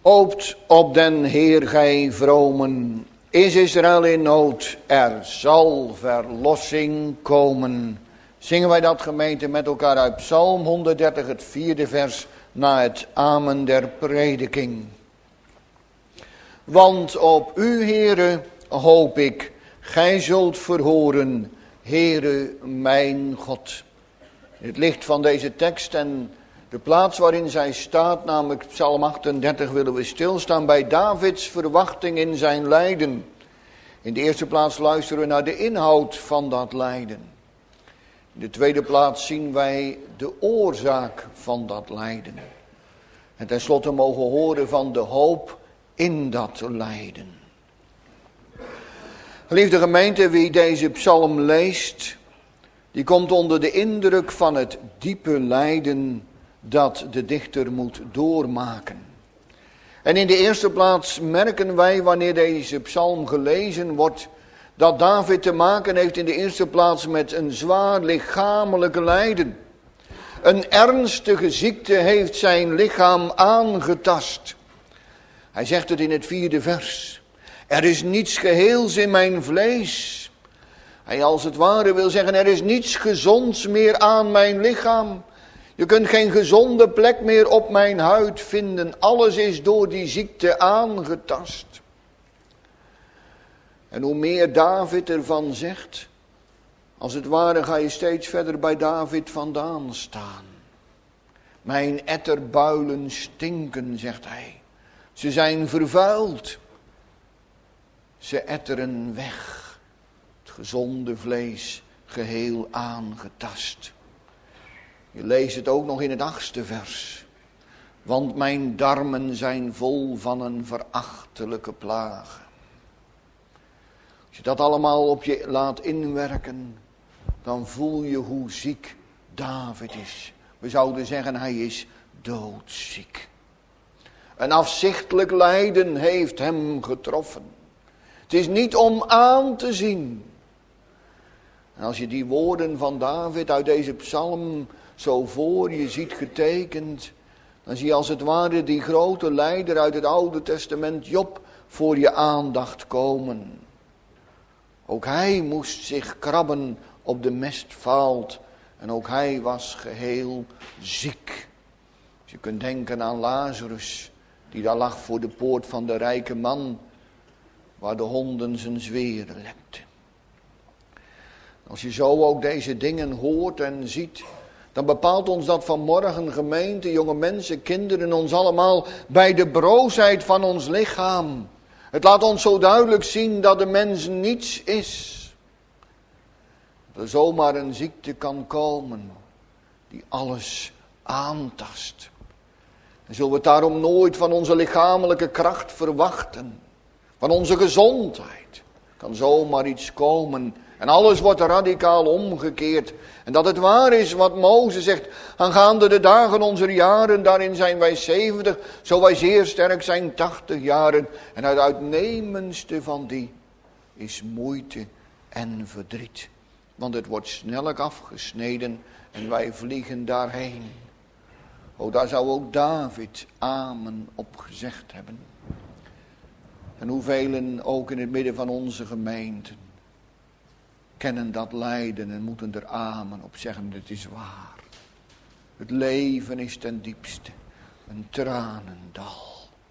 Hoopt op den Heer gij vromen, is Israël in nood, er zal verlossing komen. Zingen wij dat, gemeente, met elkaar uit Psalm honderddertig, het vierde vers, na het amen der prediking. Want op u, Heere, hoop ik, gij zult verhoren, Heere mijn God. In het licht van deze tekst en de plaats waarin zij staat, namelijk Psalm achtendertig, willen we stilstaan bij Davids verwachting in zijn lijden. In de eerste plaats luisteren we naar de inhoud van dat lijden. In de tweede plaats zien wij de oorzaak van dat lijden. En tenslotte mogen we horen van de hoop in dat lijden. Geliefde gemeente, wie deze psalm leest, die komt onder de indruk van het diepe lijden dat de dichter moet doormaken. En in de eerste plaats merken wij, wanneer deze psalm gelezen wordt, dat David te maken heeft in de eerste plaats met een zwaar lichamelijk lijden. Een ernstige ziekte heeft zijn lichaam aangetast. Hij zegt het in het vierde vers. Er is niets geheels in mijn vlees. Hij als het ware wil zeggen, er is niets gezonds meer aan mijn lichaam. Je kunt geen gezonde plek meer op mijn huid vinden. Alles is door die ziekte aangetast. En hoe meer David ervan zegt, als het ware ga je steeds verder bij David vandaan staan. Mijn etterbuilen stinken, zegt hij. Ze zijn vervuild. Ze etteren weg. Het gezonde vlees geheel aangetast. Je leest het ook nog in het achtste vers. Want mijn darmen zijn vol van een verachtelijke plaag. Als je dat allemaal op je laat inwerken, dan voel je hoe ziek David is. We zouden zeggen, hij is doodziek. Een afzichtelijk lijden heeft hem getroffen. Het is niet om aan te zien. En als je die woorden van David uit deze psalm zo voor je ziet getekend, dan zie je als het ware die grote leider uit het Oude Testament, Job, voor je aandacht komen. Ook hij moest zich krabben op de mestvaalt en ook hij was geheel ziek. Dus je kunt denken aan Lazarus, die daar lag voor de poort van de rijke man, waar de honden zijn zweren lekten. Als je zo ook deze dingen hoort en ziet, dan bepaalt ons dat vanmorgen, gemeente, jonge mensen, kinderen, ons allemaal bij de broosheid van ons lichaam. Het laat ons zo duidelijk zien dat de mens niets is. Dat er zomaar een ziekte kan komen die alles aantast. En zullen we het daarom nooit van onze lichamelijke kracht verwachten. Van onze gezondheid. Kan zomaar iets komen en alles wordt radicaal omgekeerd. En dat het waar is wat Mozes zegt. Aangaande de dagen onze jaren, daarin zijn wij zeventig. Zo wij zeer sterk zijn tachtig jaren. En het uitnemendste van die is moeite en verdriet. Want het wordt snellijk afgesneden en wij vliegen daarheen. O, daar zou ook David amen op gezegd hebben. En hoevelen ook in het midden van onze gemeenten kennen dat lijden en moeten er amen op zeggen, het is waar. Het leven is ten diepste een tranendal.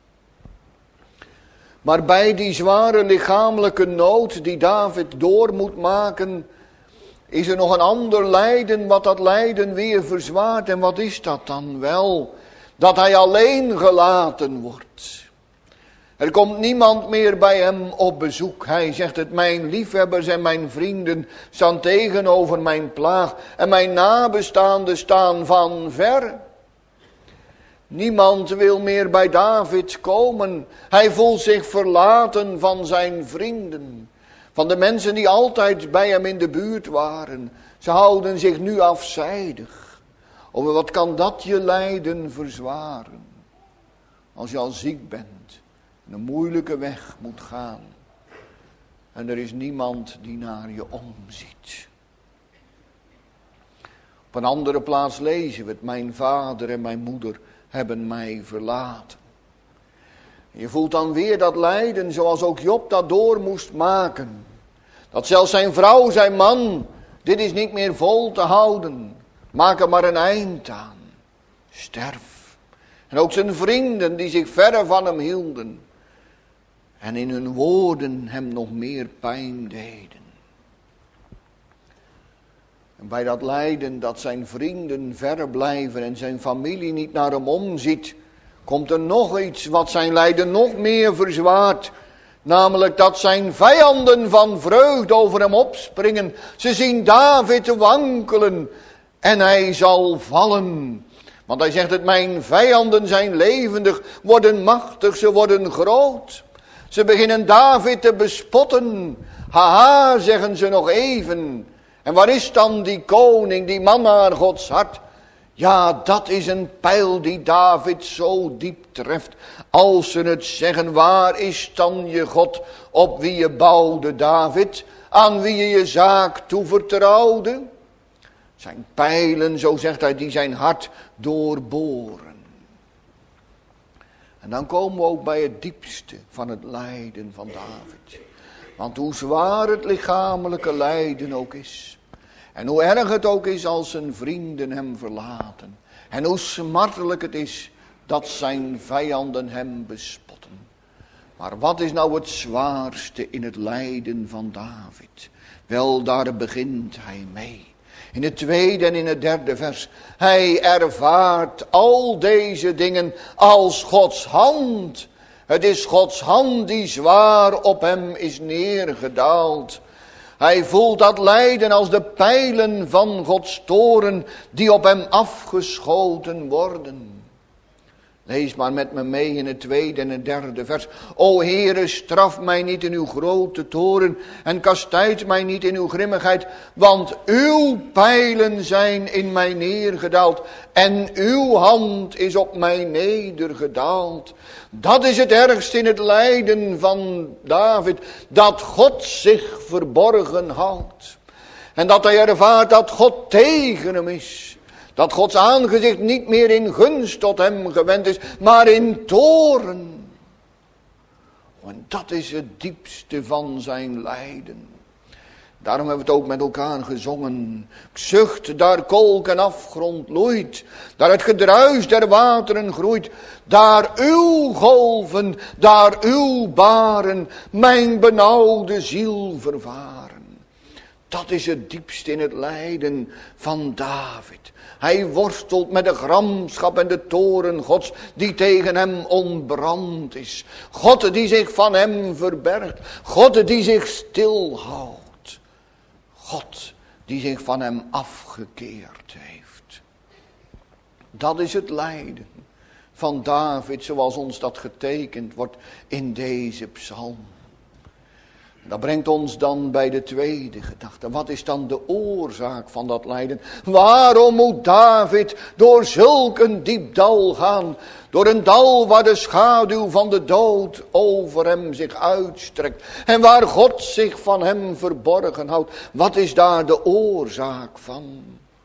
Maar bij die zware lichamelijke nood die David door moet maken, is er nog een ander lijden wat dat lijden weer verzwaart. En wat is dat dan wel? Dat hij alleen gelaten wordt. Er komt niemand meer bij hem op bezoek. Hij zegt het, mijn liefhebbers en mijn vrienden staan tegenover mijn plaag. En mijn nabestaanden staan van ver. Niemand wil meer bij David komen. Hij voelt zich verlaten van zijn vrienden. Van de mensen die altijd bij hem in de buurt waren. Ze houden zich nu afzijdig. Oh, wat kan dat je lijden verzwaren. Als je al ziek bent. Een moeilijke weg moet gaan. En er is niemand die naar je omziet. Op een andere plaats lezen we het. Mijn vader en mijn moeder hebben mij verlaten. Je voelt dan weer dat lijden zoals ook Job dat door moest maken. Dat zelfs zijn vrouw, zijn man, dit is niet meer vol te houden. Maak er maar een eind aan. Sterf. En ook zijn vrienden die zich verre van hem hielden. En in hun woorden hem nog meer pijn deden. En bij dat lijden dat zijn vrienden verre blijven en zijn familie niet naar hem omziet, komt er nog iets wat zijn lijden nog meer verzwaart. Namelijk dat zijn vijanden van vreugde over hem opspringen. Ze zien David wankelen en hij zal vallen. Want hij zegt het, mijn vijanden zijn levendig, worden machtig, ze worden groot. Ze beginnen David te bespotten. Haha, zeggen ze nog even. En waar is dan die koning, die man naar Gods hart? Ja, dat is een pijl die David zo diep treft. Als ze het zeggen, waar is dan je God, op wie je bouwde, David? Aan wie je je zaak toevertrouwde? Zijn pijlen, zo zegt hij, die zijn hart doorboren. En dan komen we ook bij het diepste van het lijden van David. Want hoe zwaar het lichamelijke lijden ook is. En hoe erg het ook is als zijn vrienden hem verlaten. En hoe smartelijk het is dat zijn vijanden hem bespotten. Maar wat is nou het zwaarste in het lijden van David? Wel, daar begint hij mee. In het tweede en in het derde vers. Hij ervaart al deze dingen als Gods hand. Het is Gods hand die zwaar op hem is neergedaald. Hij voelt dat lijden als de pijlen van Gods toorn die op hem afgeschoten worden. Lees maar met me mee in het tweede en het derde vers. O Heere, straf mij niet in uw grote toorn en kastijd mij niet in uw grimmigheid, want uw pijlen zijn in mij neergedaald en uw hand is op mij nedergedaald. Dat is het ergste in het lijden van David, dat God zich verborgen houdt. En dat hij ervaart dat God tegen hem is. Dat Gods aangezicht niet meer in gunst tot hem gewend is, maar in toorn. En dat is het diepste van zijn lijden. Daarom hebben we het ook met elkaar gezongen. Ik zucht, daar kolk en afgrond loeit. Daar het gedruis der wateren groeit. Daar uw golven, daar uw baren, mijn benauwde ziel vervaren. Dat is het diepste in het lijden van David. Hij worstelt met de gramschap en de toorn Gods die tegen hem ontbrand is. God die zich van hem verbergt. God die zich stilhoudt. God die zich van hem afgekeerd heeft. Dat is het lijden van David zoals ons dat getekend wordt in deze psalm. Dat brengt ons dan bij de tweede gedachte. Wat is dan de oorzaak van dat lijden? Waarom moet David door zulk een diep dal gaan? Door een dal waar de schaduw van de dood over hem zich uitstrekt. En waar God zich van hem verborgen houdt. Wat is daar de oorzaak van?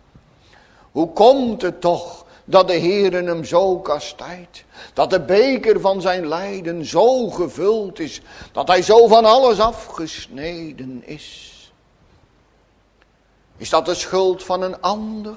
Hoe komt het toch dat de Heere hem zo kastijdt? Dat de beker van zijn lijden zo gevuld is. Dat hij zo van alles afgesneden is. Is dat de schuld van een ander?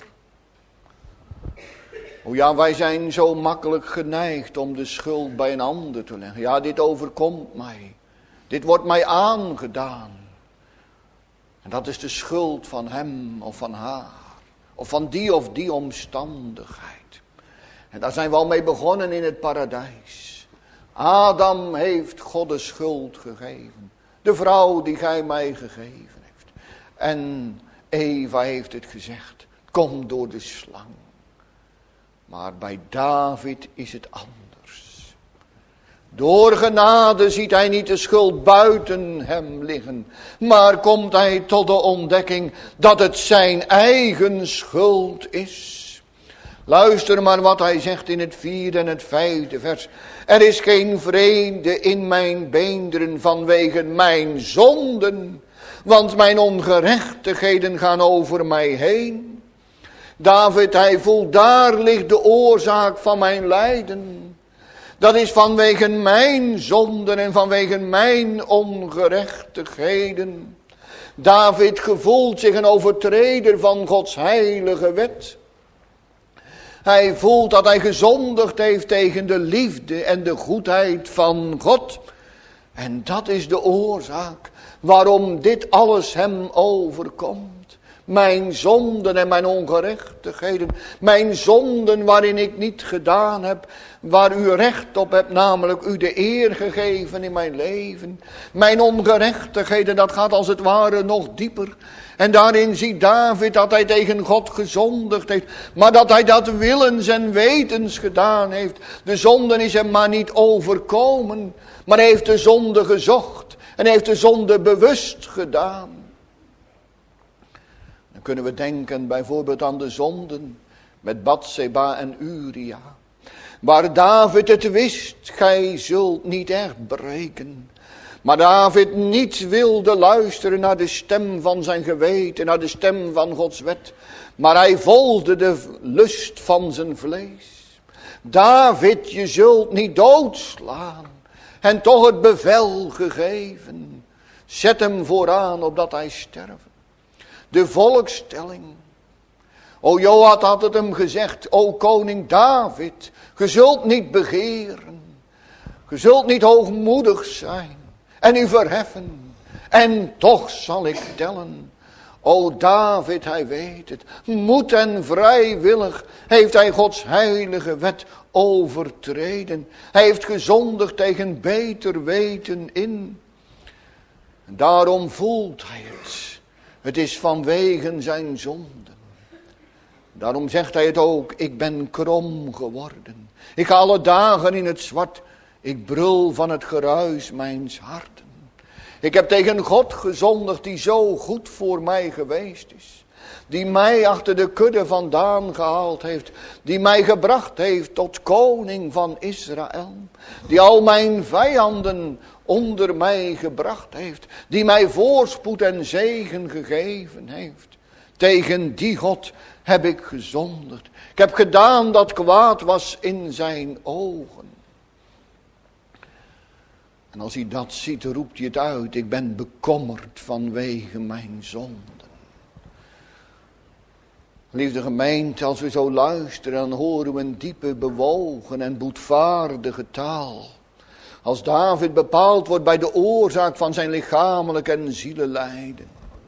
O ja, wij zijn zo makkelijk geneigd om de schuld bij een ander te leggen. Ja, dit overkomt mij. Dit wordt mij aangedaan. En dat is de schuld van hem of van haar. Of van die of die omstandigheid. En daar zijn we al mee begonnen in het paradijs. Adam heeft God de schuld gegeven. De vrouw die gij mij gegeven heeft. En Eva heeft het gezegd. Kom door de slang. Maar bij David is het anders. Door genade ziet hij niet de schuld buiten hem liggen. Maar komt hij tot de ontdekking dat het zijn eigen schuld is. Luister maar wat hij zegt in het vierde en het vijfde vers. Er is geen vrede in mijn beenderen vanwege mijn zonden. Want mijn ongerechtigheden gaan over mij heen. David, hij voelt, daar ligt de oorzaak van mijn lijden. Dat is vanwege mijn zonden en vanwege mijn ongerechtigheden. David gevoelt zich een overtreder van Gods heilige wet. Hij voelt dat hij gezondigd heeft tegen de liefde en de goedheid van God. En dat is de oorzaak waarom dit alles hem overkomt. Mijn zonden en mijn ongerechtigheden. Mijn zonden waarin ik niet gedaan heb. Waar u recht op hebt, namelijk u de eer gegeven in mijn leven. Mijn ongerechtigheden, dat gaat als het ware nog dieper. En daarin ziet David dat hij tegen God gezondigd heeft. Maar dat hij dat willens en wetens gedaan heeft. De zonde is hem maar niet overkomen. Maar hij heeft de zonde gezocht. En heeft de zonde bewust gedaan. Dan kunnen we denken bijvoorbeeld aan de zonden met Batseba en Uria. Waar David het wist, gij zult niet echt breken. Maar David niet wilde luisteren naar de stem van zijn geweten, naar de stem van Gods wet. Maar hij volgde de lust van zijn vlees. David, je zult niet doodslaan. En toch het bevel gegeven. Zet hem vooraan opdat hij sterven. De volkstelling. O Joab had het hem gezegd. O koning David. Ge zult niet begeren. Ge zult niet hoogmoedig zijn. En u verheffen. En toch zal ik tellen. O David, hij weet het. Moed en vrijwillig heeft hij Gods heilige wet overtreden. Hij heeft gezondigd tegen beter weten in. En daarom voelt hij het. Het is vanwege zijn zonden. Daarom zegt hij het ook. Ik ben krom geworden. Ik ga alle dagen in het zwart. Ik brul van het geruis mijns harten. Ik heb tegen God gezondigd die zo goed voor mij geweest is. Die mij achter de kudde vandaan gehaald heeft. Die mij gebracht heeft tot koning van Israël. Die al mijn vijanden onder mij gebracht heeft. Die mij voorspoed en zegen gegeven heeft. Tegen die God heb ik gezondigd. Ik heb gedaan dat kwaad was in zijn ogen. En als hij dat ziet, roept hij het uit. Ik ben bekommerd vanwege mijn zonden. Liefde gemeente, als we zo luisteren, dan horen we een diepe, bewogen en boetvaardige taal. Als David bepaald wordt bij de oorzaak van zijn lichamelijk en zielenlijden.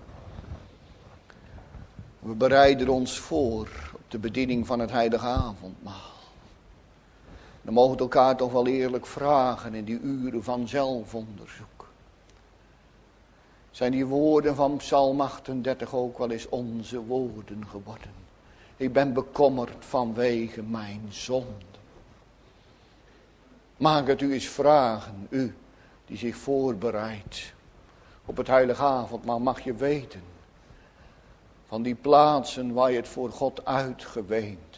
We bereiden ons voor op de bediening van het heilige avondmaal. Dan mogen we elkaar toch wel eerlijk vragen in die uren van zelfonderzoek. Zijn die woorden van Psalm achtendertig ook wel eens onze woorden geworden? Ik ben bekommerd vanwege mijn zonde. Mag ik het u eens vragen, u die zich voorbereidt op het heilige avondmaal, mag je weten van die plaatsen waar je het voor God uitgeweend hebt.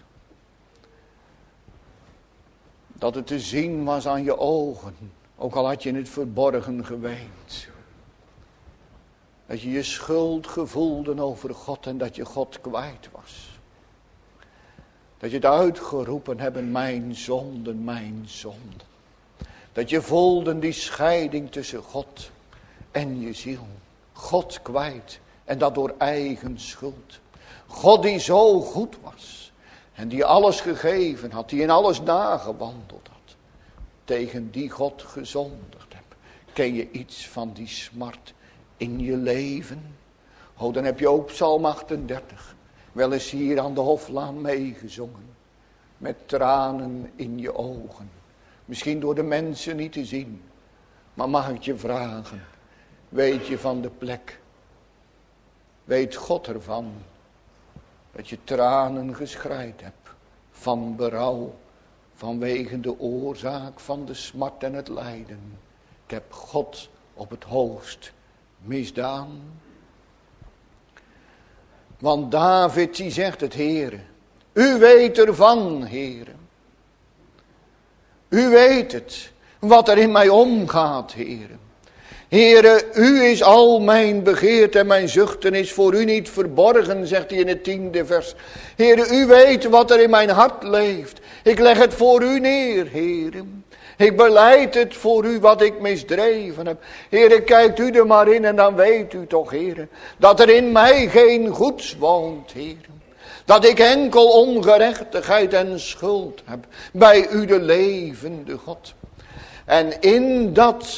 Dat het te zien was aan je ogen, ook al had je in het verborgen geweend. Dat je je schuld gevoelde over God en dat je God kwijt was. Dat je het uitgeroepen hebben, mijn zonden, mijn zonden. Dat je voelde die scheiding tussen God en je ziel. God kwijt en dat door eigen schuld. God die zo goed was en die alles gegeven had, die in alles nagewandeld had. Tegen die God gezondigd hebt. Ken je iets van die smart in je leven? Oh, dan heb je ook Psalm achtendertig wel eens hier aan de Hoflaan meegezongen. Met tranen in je ogen. Misschien door de mensen niet te zien. Maar mag ik je vragen. Weet je van de plek? Weet God ervan? Dat je tranen geschreid hebt. Van berouw. Vanwege de oorzaak van de smart en het lijden. Ik heb God op het hoogst misdaan. Want David die zegt het, Heere. U weet ervan, Heere. U weet het. Wat er in mij omgaat, Heere. Heere, u is al mijn begeerte en mijn zuchten is voor u niet verborgen, zegt hij in het tiende vers. Heere, u weet wat er in mijn hart leeft. Ik leg het voor u neer, Heere. Ik belijd het voor u wat ik misdreven heb. Heere, kijkt u er maar in en dan weet u toch, Heere, dat er in mij geen goeds woont, Heere. Dat ik enkel ongerechtigheid en schuld heb bij u de levende God. En in dat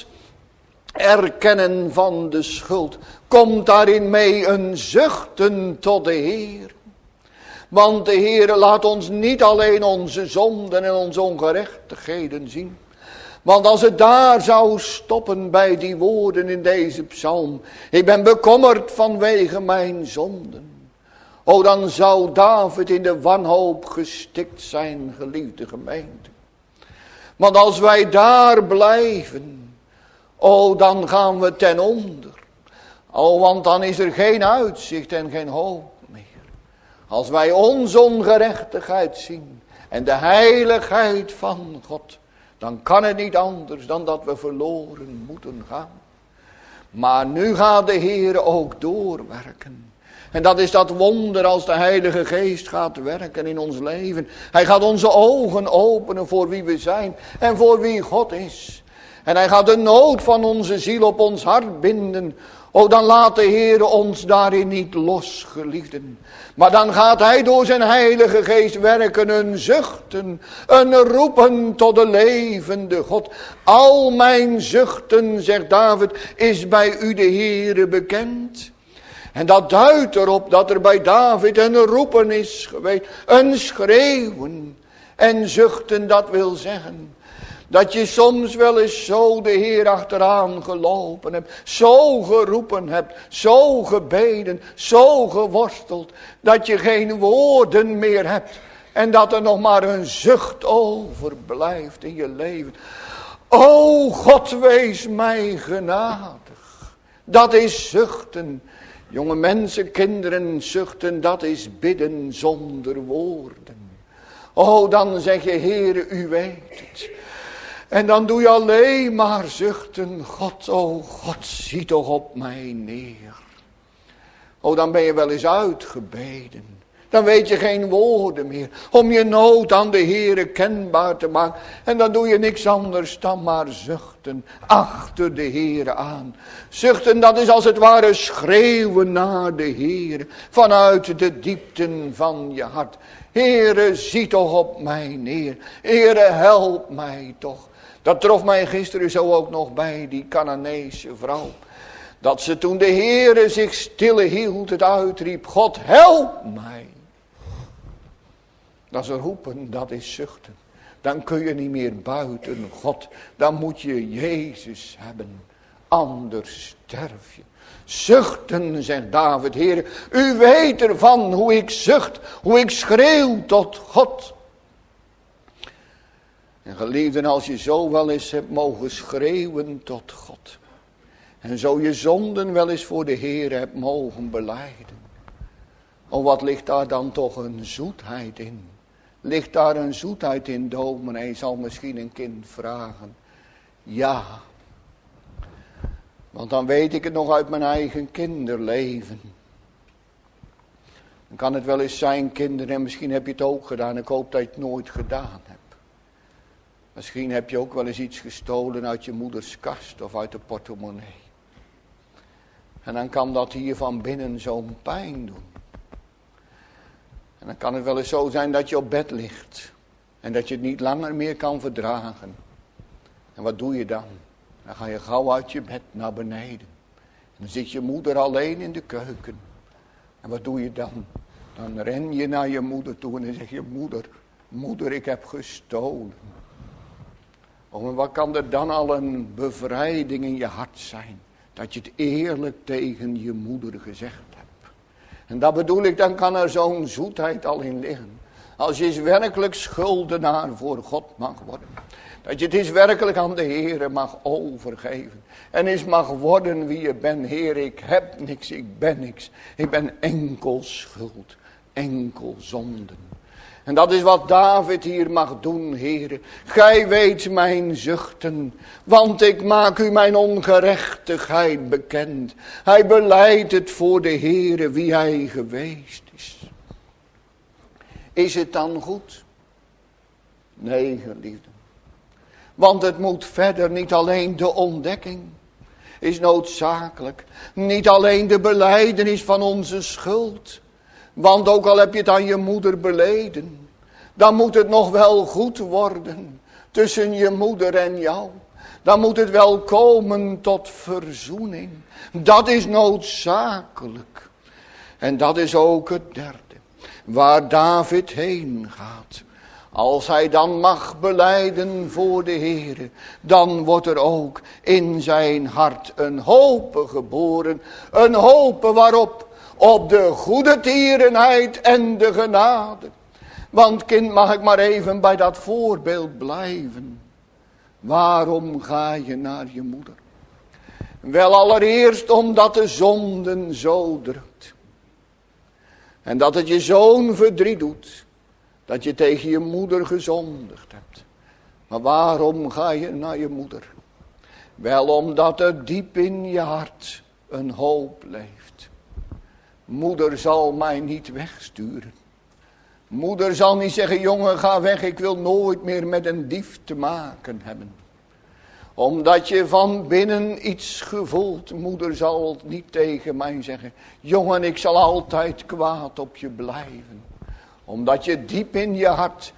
erkennen van de schuld komt daarin mee een zuchten tot de Heer. Want de Heer laat ons niet alleen onze zonden en onze ongerechtigheden zien. Want als het daar zou stoppen bij die woorden in deze psalm. Ik ben bekommerd vanwege mijn zonden. O, dan zou David in de wanhoop gestikt zijn, geliefde gemeente. Want als wij daar blijven, o, dan gaan we ten onder. O, want dan is er geen uitzicht en geen hoop meer. Als wij onze ongerechtigheid zien en de heiligheid van God, dan kan het niet anders dan dat we verloren moeten gaan. Maar nu gaat de Heer ook doorwerken. En dat is dat wonder als de Heilige Geest gaat werken in ons leven. Hij gaat onze ogen openen voor wie we zijn en voor wie God is. En hij gaat de nood van onze ziel op ons hart binden. O, dan laat de Heer ons daarin niet los, geliefden. Maar dan gaat hij door zijn Heilige Geest werken, een zuchten, een roepen tot de levende God. Al mijn zuchten, zegt David, is bij u de Heere bekend. En dat duidt erop dat er bij David een roepen is geweest, een schreeuwen. En zuchten, dat wil zeggen dat je soms wel eens zo de Heer achteraan gelopen hebt. Zo geroepen hebt, zo gebeden, zo geworsteld. Dat je geen woorden meer hebt. En dat er nog maar een zucht overblijft in je leven. O God, wees mij genadig. Dat is zuchten. Jonge mensen, kinderen, zuchten, dat is bidden zonder woorden. O, dan zeg je, Heere, u weet het. En dan doe je alleen maar zuchten. God, o God, zie toch op mij neer. O, dan ben je wel eens uitgebeden. Dan weet je geen woorden meer. Om je nood aan de Heere kenbaar te maken. En dan doe je niks anders dan maar zuchten. Achter de Heere aan. Zuchten, dat is als het ware schreeuwen naar de Heere. Vanuit de diepten van je hart. Heere, zie toch op mij neer. Heere, help mij toch. Dat trof mij gisteren zo ook nog bij die Canaanese vrouw. Dat ze toen de Heere zich stille hield, het uitriep. God, help mij. Dat is roepen, dat is zuchten. Dan kun je niet meer buiten God. Dan moet je Jezus hebben. Anders sterf je. Zuchten, zegt David, Heer, u weet ervan hoe ik zucht, hoe ik schreeuw tot God. En geliefden, als je zo wel eens hebt mogen schreeuwen tot God. En zo je zonden wel eens voor de Heer hebt mogen belijden. Oh, wat ligt daar dan toch een zoetheid in. Ligt daar een zoetheid in, dominee, zal misschien een kind vragen. Ja. Want dan weet ik het nog uit mijn eigen kinderleven. Dan kan het wel eens zijn, kinderen, en misschien heb je het ook gedaan. Ik hoop dat je het nooit gedaan hebt. Misschien heb je ook wel eens iets gestolen uit je moeders kast of uit de portemonnee. En dan kan dat hier van binnen zo'n pijn doen. En dan kan het wel eens zo zijn dat je op bed ligt. En dat je het niet langer meer kan verdragen. En wat doe je dan? Dan ga je gauw uit je bed naar beneden. En dan zit je moeder alleen in de keuken. En wat doe je dan? Dan ren je naar je moeder toe en dan zeg je, moeder, moeder, ik heb gestolen. Oh, en wat kan er dan al een bevrijding in je hart zijn? Dat je het eerlijk tegen je moeder gezegd hebt. En dat bedoel ik, dan kan er zo'n zoetheid al in liggen. Als je eens werkelijk schuldenaar voor God mag worden. Dat je het eens werkelijk aan de Heer mag overgeven. En eens mag worden wie je bent. Heer, ik heb niks, ik ben niks. Ik ben enkel schuld, enkel zonden. En dat is wat David hier mag doen, Heere. Gij weet mijn zuchten, want ik maak u mijn ongerechtigheid bekend. Hij belijdt het voor de Heere wie hij geweest is. Is het dan goed? Nee, geliefden. Want het moet verder, niet alleen de ontdekking is noodzakelijk. Niet alleen de belijdenis van onze schuld. Want ook al heb je het aan je moeder beleden, dan moet het nog wel goed worden tussen je moeder en jou. Dan moet het wel komen tot verzoening. Dat is noodzakelijk. En dat is ook het derde. Waar David heen gaat. Als hij dan mag belijden voor de Heere, dan wordt er ook in zijn hart een hoop geboren. Een hoop waarop? Op de goede tierenheid en de genade. Want kind, mag ik maar even bij dat voorbeeld blijven. Waarom ga je naar je moeder? Wel allereerst omdat de zonden zo drukt. En dat het je zo'n verdriet doet. Dat je tegen je moeder gezondigd hebt. Maar waarom ga je naar je moeder? Wel omdat er diep in je hart een hoop leeft. Moeder zal mij niet wegsturen. Moeder zal niet zeggen, jongen ga weg, ik wil nooit meer met een dief te maken hebben. Omdat je van binnen iets gevoelt. Moeder zal niet tegen mij zeggen, jongen ik zal altijd kwaad op je blijven. Omdat je diep in je hart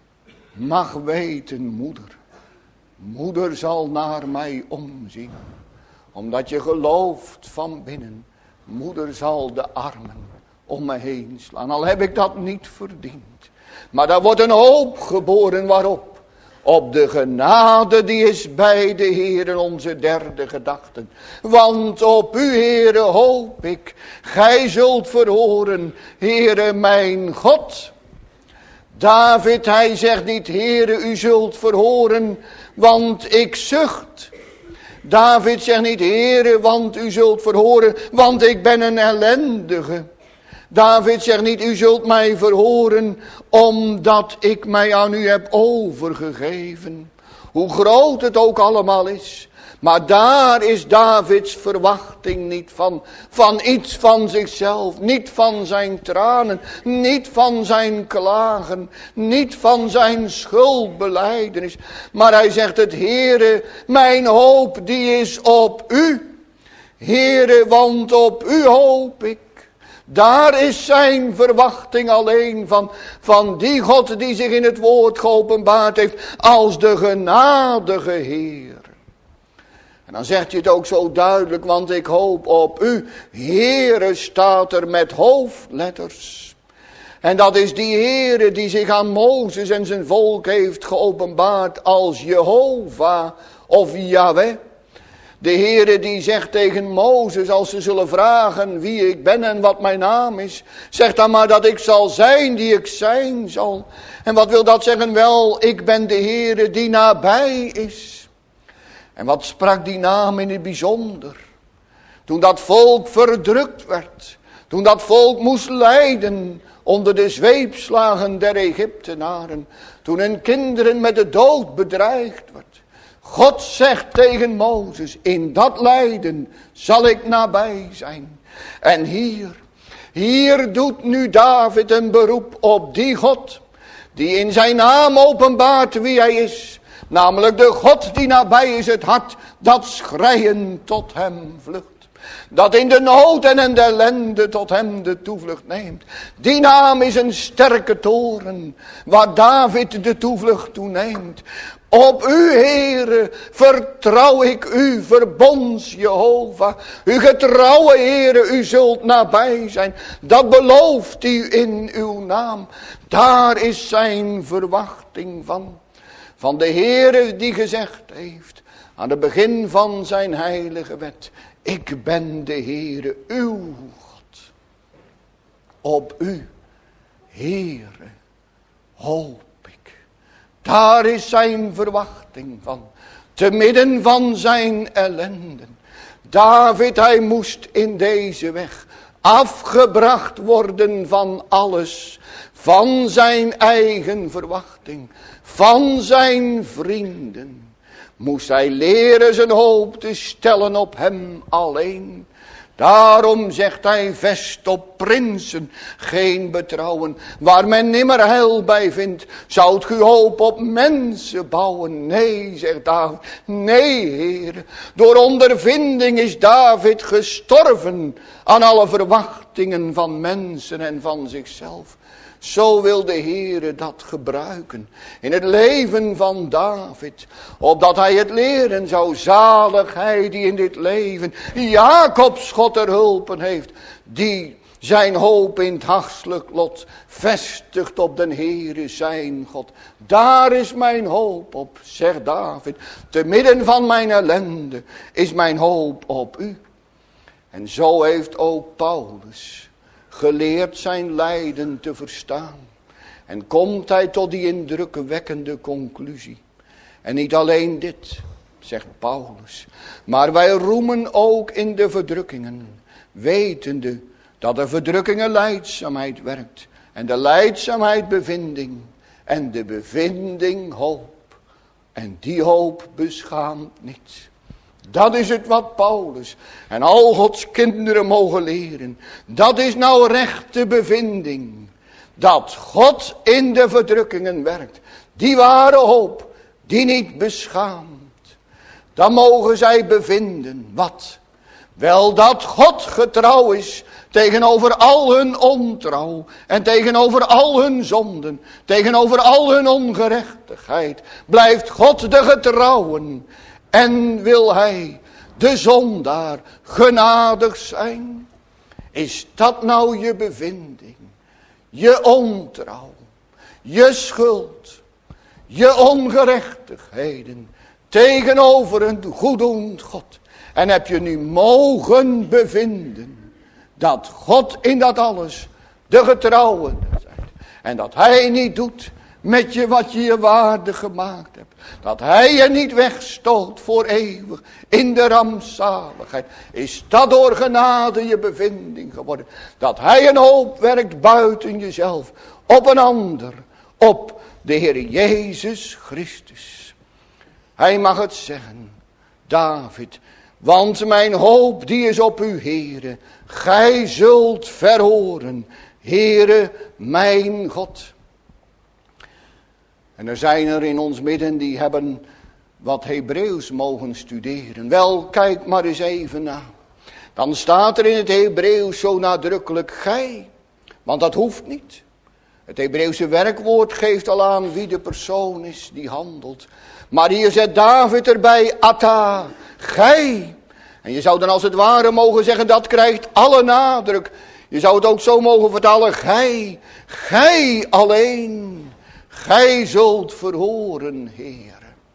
mag weten, moeder. Moeder zal naar mij omzien. Omdat je gelooft van binnen. Moeder zal de armen om me heen slaan. Al heb ik dat niet verdiend. Maar daar wordt een hoop geboren waarop. Op de genade die is bij de Heere onze derde gedachte. Want op u Heere hoop ik. Gij zult verhoren Heere mijn God. David hij zegt niet Heere u zult verhoren want ik zucht. David zegt niet Heere want u zult verhoren want ik ben een ellendige. David zegt niet, u zult mij verhoren, omdat ik mij aan u heb overgegeven. Hoe groot het ook allemaal is. Maar daar is Davids verwachting niet van. Van iets van zichzelf. Niet van zijn tranen. Niet van zijn klagen. Niet van zijn schuldbelijdenis. Maar hij zegt het, Heere, mijn hoop die is op u. Heere, want op u hoop ik. Daar is zijn verwachting alleen van, van die God die zich in het woord geopenbaard heeft als de genadige Heer. En dan zegt hij het ook zo duidelijk, want ik hoop op u. Heere staat er met hoofdletters. En dat is die Heere die zich aan Mozes en zijn volk heeft geopenbaard als Jehovah of Yahweh. De Heere die zegt tegen Mozes als ze zullen vragen wie ik ben en wat mijn naam is. Zeg dan maar dat ik zal zijn die ik zijn zal. En wat wil dat zeggen? Wel, ik ben de Heere die nabij is. En wat sprak die naam in het bijzonder? Toen dat volk verdrukt werd. Toen dat volk moest lijden onder de zweepslagen der Egyptenaren. Toen hun kinderen met de dood bedreigd werd. God zegt tegen Mozes, in dat lijden zal ik nabij zijn. En hier, hier doet nu David een beroep op die God, die in zijn naam openbaart wie hij is. Namelijk de God die nabij is het hart, dat schreien tot hem vlucht. Dat in de nood en in de ellende tot hem de toevlucht neemt. Die naam is een sterke toren, waar David de toevlucht toeneemt. Op u, Heere, vertrouw ik u, verbonds Jehovah. U getrouwe Heere, u zult nabij zijn. Dat belooft u in uw naam. Daar is zijn verwachting van. Van de Heere die gezegd heeft, aan het begin van zijn heilige wet. Ik ben de Heere, uw God. Op u, Heere, hoop. Daar is zijn verwachting van. Te midden van zijn ellenden. David, hij moest in deze weg afgebracht worden van alles. van zijn eigen verwachting, van zijn vrienden, moest hij leren zijn hoop te stellen op hem alleen. Daarom zegt hij, vest op prinsen geen betrouwen, waar men nimmer heil bij vindt, zoudt ge hoop op mensen bouwen. Nee, zegt David, nee, Heer, door ondervinding is David gestorven aan alle verwachtingen van mensen en van zichzelf. Zo wil de Heere dat gebruiken in het leven van David, opdat hij het leren zou, zalig hij die in dit leven Jacobs God ter hulpen heeft, die zijn hoop in het hachelijk lot vestigt op den Heere zijn God. Daar is mijn hoop op, zegt David, te midden van mijn ellende is mijn hoop op u. En zo heeft ook Paulus geleerd zijn lijden te verstaan. En komt hij tot die indrukwekkende conclusie. En niet alleen dit, zegt Paulus, maar wij roemen ook in de verdrukkingen, wetende dat de verdrukkingen lijdzaamheid werkt. En de lijdzaamheid bevinding. En de bevinding hoop. En die hoop beschaamt niet. Dat is het wat Paulus en al Gods kinderen mogen leren. Dat is nou rechte bevinding. Dat God in de verdrukkingen werkt. Die ware hoop, die niet beschaamt. Dan mogen zij bevinden. Wat? Wel dat God getrouw is tegenover al hun ontrouw. En tegenover al hun zonden. Tegenover al hun ongerechtigheid. Blijft God de getrouwen. En wil hij de zondaar genadig zijn? Is dat nou je bevinding? Je ontrouw, je schuld, je ongerechtigheden tegenover een goeddoend God. En heb je nu mogen bevinden dat God in dat alles de getrouwe zijn. En dat hij niet doet met je wat je je waardig gemaakt hebt. Dat hij je niet wegstoot voor eeuwig in de rampzaligheid. Is dat door genade je bevinding geworden. Dat hij een hoop werkt buiten jezelf. Op een ander. Op de Heer Jezus Christus. Hij mag het zeggen. David. Want mijn hoop die is op u, Heere. Gij zult verhoren. Heere mijn God. En er zijn er in ons midden die hebben wat Hebreeuws mogen studeren. Wel, kijk maar eens even na. Dan staat er in het Hebreeuws zo nadrukkelijk gij. Want dat hoeft niet. Het Hebreeuwse werkwoord geeft al aan wie de persoon is die handelt. Maar hier zet David erbij, ata, gij. En je zou dan als het ware mogen zeggen, dat krijgt alle nadruk. Je zou het ook zo mogen vertalen, gij, gij alleen. Gij zult verhoren, Heer.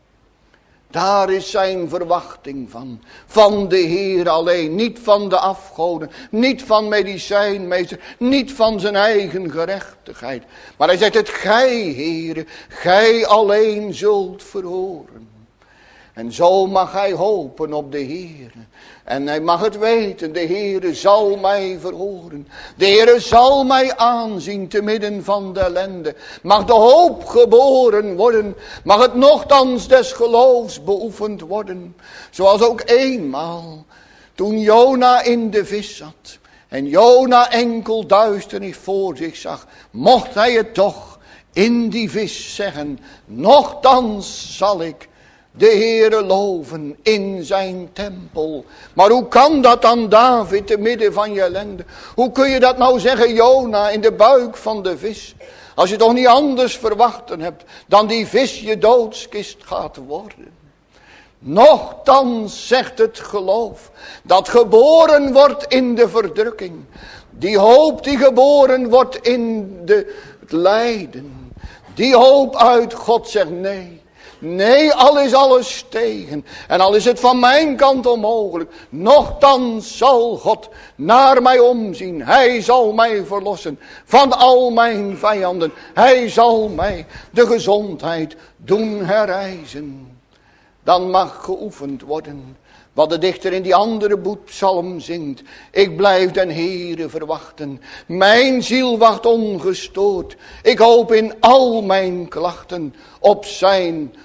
Daar is zijn verwachting van. Van de Heer alleen. Niet van de afgoden. Niet van medicijnmeester. Niet van zijn eigen gerechtigheid. Maar hij zegt het, gij, Heer. Gij alleen zult verhoren. En zo mag hij hopen op de Heer. En hij mag het weten, de Heere zal mij verhoren. De Heere zal mij aanzien te midden van de ellende. Mag de hoop geboren worden. Mag het nochtans des geloofs beoefend worden. Zoals ook eenmaal toen Jona in de vis zat. En Jona enkel duisternis voor zich zag. Mocht hij het toch in die vis zeggen. Nochtans zal ik de Heere loven in zijn tempel. Maar hoe kan dat dan, David, te midden van je ellende? Hoe kun je dat nou zeggen, Jona, in de buik van de vis? Als je toch niet anders verwachten hebt dan die vis je doodskist gaat worden. Nochtans zegt het geloof dat geboren wordt in de verdrukking. Die hoop die geboren wordt in de, het lijden. Die hoop uit God zegt nee. Nee, al is alles tegen. En al is het van mijn kant onmogelijk. Nochtans zal God naar mij omzien. Hij zal mij verlossen van al mijn vijanden. Hij zal mij de gezondheid doen herrijzen. Dan mag geoefend worden wat de dichter in die andere boetpsalm zingt. Ik blijf den Heere verwachten. Mijn ziel wacht ongestoord. Ik hoop in al mijn klachten op zijn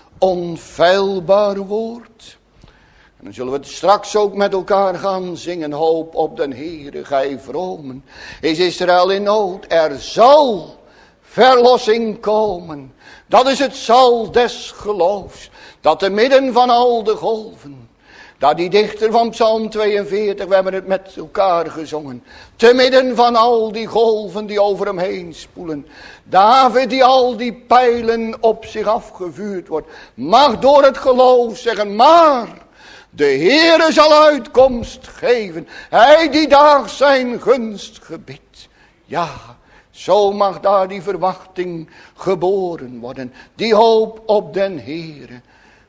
onfeilbaar woord. En dan zullen we het straks ook met elkaar gaan zingen. Hoop op den Heere, gij vromen. Is Israël in nood? Er zal verlossing komen. Dat is het zal des geloofs. Dat te midden van al de golven. Dat die dichter van Psalm tweeënveertig, we hebben het met elkaar gezongen. Te midden van al die golven die over hem heen spoelen. David die al die pijlen op zich afgevuurd wordt. Mag door het geloof zeggen, maar de Heere zal uitkomst geven. Hij die daags zijn gunst gebiedt. Ja, zo mag daar die verwachting geboren worden. Die hoop op den Heere.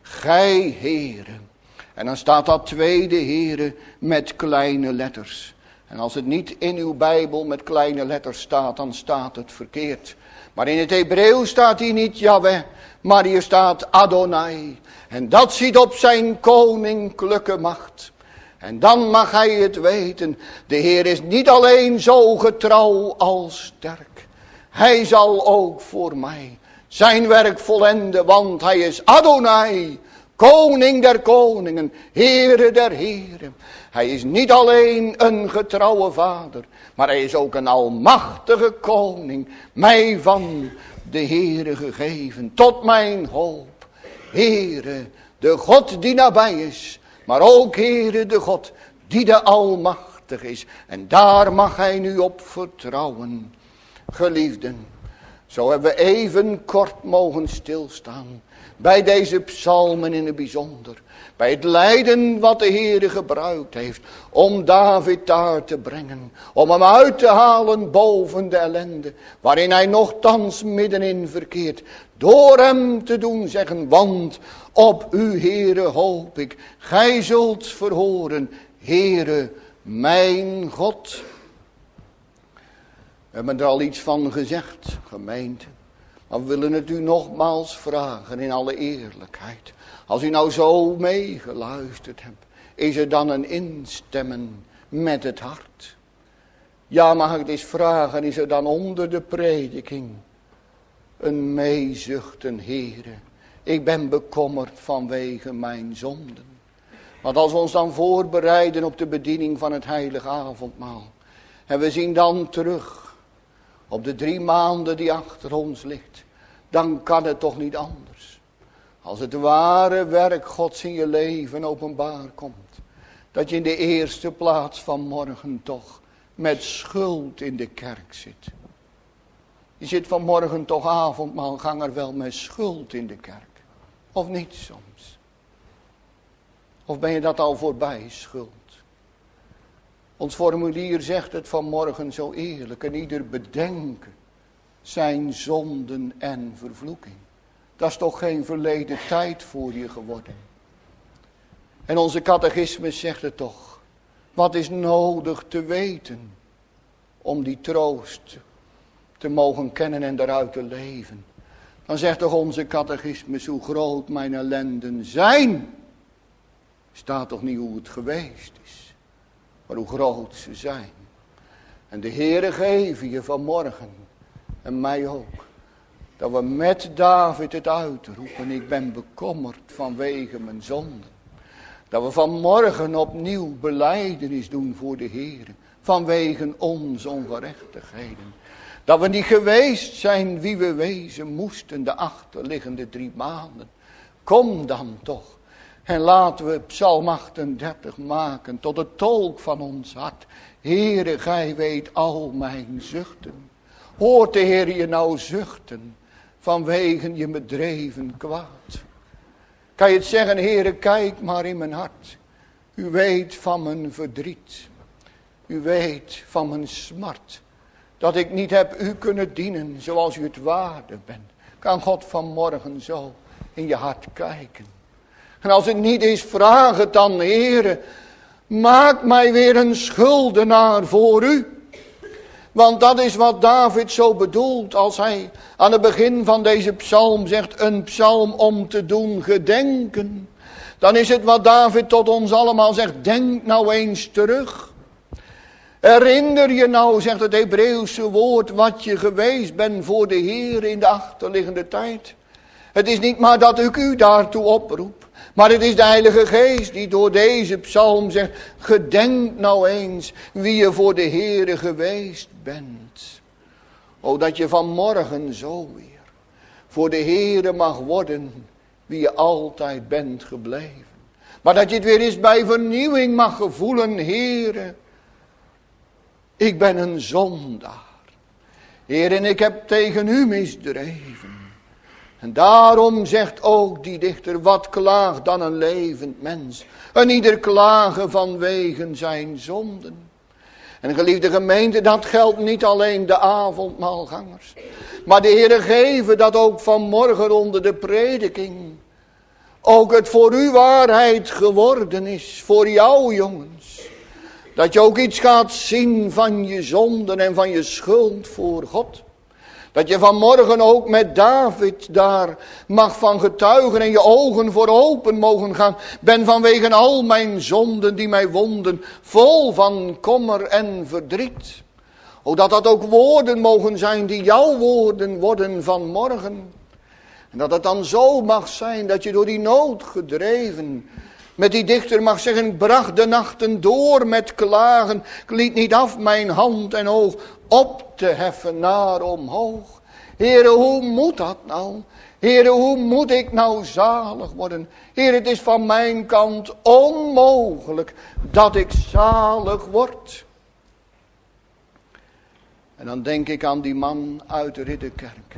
Gij Heere. En dan staat dat tweede Heere met kleine letters. En als het niet in uw Bijbel met kleine letters staat, dan staat het verkeerd. Maar in het Hebreeuws staat hier niet Yahweh, maar hier staat Adonai. En dat ziet op zijn koninklijke macht. En dan mag hij het weten. De Heer is niet alleen zo getrouw als sterk. Hij zal ook voor mij zijn werk volenden, want hij is Adonai. Koning der koningen, Heere der heren. Hij is niet alleen een getrouwe vader, maar hij is ook een almachtige koning. Mij van de Heere gegeven, tot mijn hoop. Heere, de God die nabij is, maar ook Heere, de God die de almachtig is. En daar mag hij nu op vertrouwen. Geliefden, zo hebben we even kort mogen stilstaan. Bij deze psalmen in het bijzonder. Bij het lijden wat de Heere gebruikt heeft. Om David daar te brengen. Om hem uit te halen boven de ellende. Waarin hij nochtans middenin verkeert. Door hem te doen zeggen. Want op u Heere hoop ik. Gij zult verhoren. Heere mijn God. We hebben er al iets van gezegd, gemeente. Maar we willen het u nogmaals vragen in alle eerlijkheid. Als u nou zo meegeluisterd hebt, is er dan een instemmen met het hart? Ja, mag ik het eens vragen, is er dan onder de prediking een meezuchten, Heere? Ik ben bekommerd vanwege mijn zonden. Want als we ons dan voorbereiden op de bediening van het heilige avondmaal. En we zien dan terug op de drie maanden die achter ons ligt. Dan kan het toch niet anders. Als het ware werk Gods in je leven openbaar komt. Dat je in de eerste plaats van morgen toch met schuld in de kerk zit. Je zit vanmorgen toch avondmaalganger wel met schuld in de kerk. Of niet soms. Of ben je dat al voorbij, schuld? Ons formulier zegt het vanmorgen zo eerlijk. En ieder bedenken zijn zonden en vervloeking. Dat is toch geen verleden tijd voor je geworden. En onze catechismus zegt het toch. Wat is nodig te weten om die troost te mogen kennen en daaruit te leven. Dan zegt toch onze catechismus, hoe groot mijn ellenden zijn. Staat toch niet hoe het geweest is, maar hoe groot ze zijn. En de Heere geven je vanmorgen, en mij ook, dat we met David het uitroepen, ik ben bekommerd vanwege mijn zonden. Dat we vanmorgen opnieuw belijdenis doen voor de Heere, vanwege onze ongerechtigheden. Dat we niet geweest zijn wie we wezen moesten de achterliggende drie maanden. Kom dan toch. En laten we Psalm achtendertig maken tot het tolk van ons hart. Heere, gij weet al mijn zuchten. Hoort de Heer je nou zuchten vanwege je bedreven kwaad? Kan je het zeggen, Heere, kijk maar in mijn hart. U weet van mijn verdriet. U weet van mijn smart. Dat ik niet heb u kunnen dienen zoals u het waarde bent. Kan God vanmorgen zo in je hart kijken. En als het niet is, vraag het dan, Heere. Maak mij weer een schuldenaar voor u. Want dat is wat David zo bedoelt als hij aan het begin van deze psalm zegt. Een psalm om te doen gedenken. Dan is het wat David tot ons allemaal zegt. Denk nou eens terug. Herinner je nou, zegt het Hebreeuwse woord, wat je geweest bent voor de Heer in de achterliggende tijd. Het is niet maar dat ik u daartoe oproep. Maar het is de Heilige Geest die door deze psalm zegt. Gedenk nou eens wie je voor de Heere geweest bent. O, dat je vanmorgen zo weer voor de Heere mag worden wie je altijd bent gebleven. Maar dat je het weer eens bij vernieuwing mag gevoelen. Heere, ik ben een zondaar. Heer, en ik heb tegen u misdreven. En daarom zegt ook die dichter, wat klaagt dan een levend mens? En ieder klagen vanwege zijn zonden. En geliefde gemeente, dat geldt niet alleen de avondmaalgangers. Maar de Heere geven dat ook vanmorgen onder de prediking. Ook het voor u waarheid geworden is, voor jou jongens. Dat je ook iets gaat zien van je zonden en van je schuld voor God. Dat je vanmorgen ook met David daar mag van getuigen en je ogen voor open mogen gaan. Ben vanwege al mijn zonden die mij wonden, vol van kommer en verdriet. O, dat dat ook woorden mogen zijn die jouw woorden worden vanmorgen. En dat het dan zo mag zijn dat je door die nood gedreven met die dichter mag zeggen, ik bracht de nachten door met klagen. Ik liet niet af mijn hand en oog op te heffen naar omhoog. Heere, hoe moet dat nou? Heere, hoe moet ik nou zalig worden? Heere, het is van mijn kant onmogelijk dat ik zalig word. En dan denk ik aan die man uit de Ridderkerk.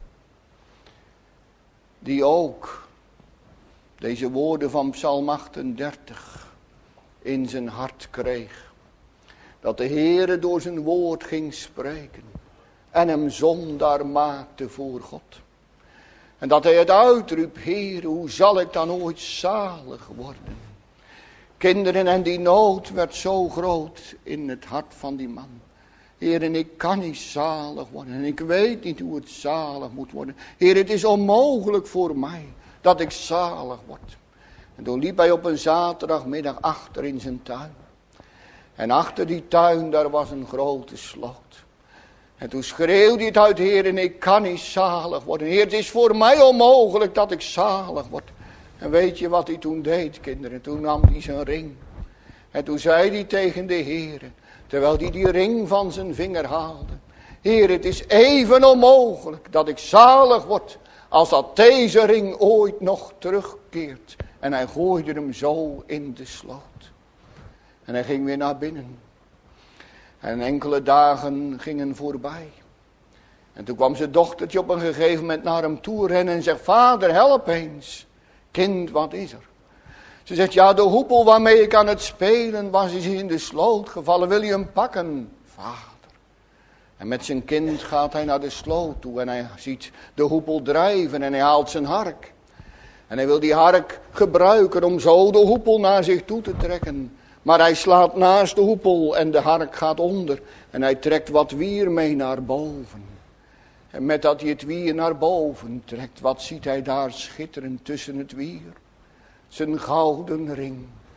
Die ook deze woorden van Psalm achtendertig in zijn hart kreeg. Dat de Heere door zijn woord ging spreken. En hem zondaar maakte voor God. En dat hij het uitriep, Heere, hoe zal ik dan ooit zalig worden? Kinderen, en die nood werd zo groot in het hart van die man. Heer, en ik kan niet zalig worden. En ik weet niet hoe het zalig moet worden. Heer, het is onmogelijk voor mij dat ik zalig word. En toen liep hij op een zaterdagmiddag achter in zijn tuin. En achter die tuin, daar was een grote sloot. En toen schreeuwde hij het uit, Heer, en ik kan niet zalig worden. Heer, het is voor mij onmogelijk dat ik zalig word. En weet je wat hij toen deed, kinderen? Toen nam hij zijn ring. En toen zei hij tegen de Heer, terwijl hij die ring van zijn vinger haalde. Heer, het is even onmogelijk dat ik zalig word, als dat deze ring ooit nog terugkeert. En hij gooide hem zo in de sloot. En hij ging weer naar binnen. En enkele dagen gingen voorbij. En toen kwam zijn dochtertje op een gegeven moment naar hem toe rennen en zegt, vader, help eens. Kind, wat is er? Ze zegt, ja, de hoepel waarmee ik aan het spelen was, is in de sloot gevallen. Wil je hem pakken, vader? En met zijn kind gaat hij naar de sloot toe en hij ziet de hoepel drijven en hij haalt zijn hark. En hij wil die hark gebruiken om zo de hoepel naar zich toe te trekken. Maar hij slaat naast de hoepel en de hark gaat onder. En hij trekt wat wier mee naar boven. En met dat hij het wier naar boven trekt, wat ziet hij daar schitteren tussen het wier? Zijn gouden ring.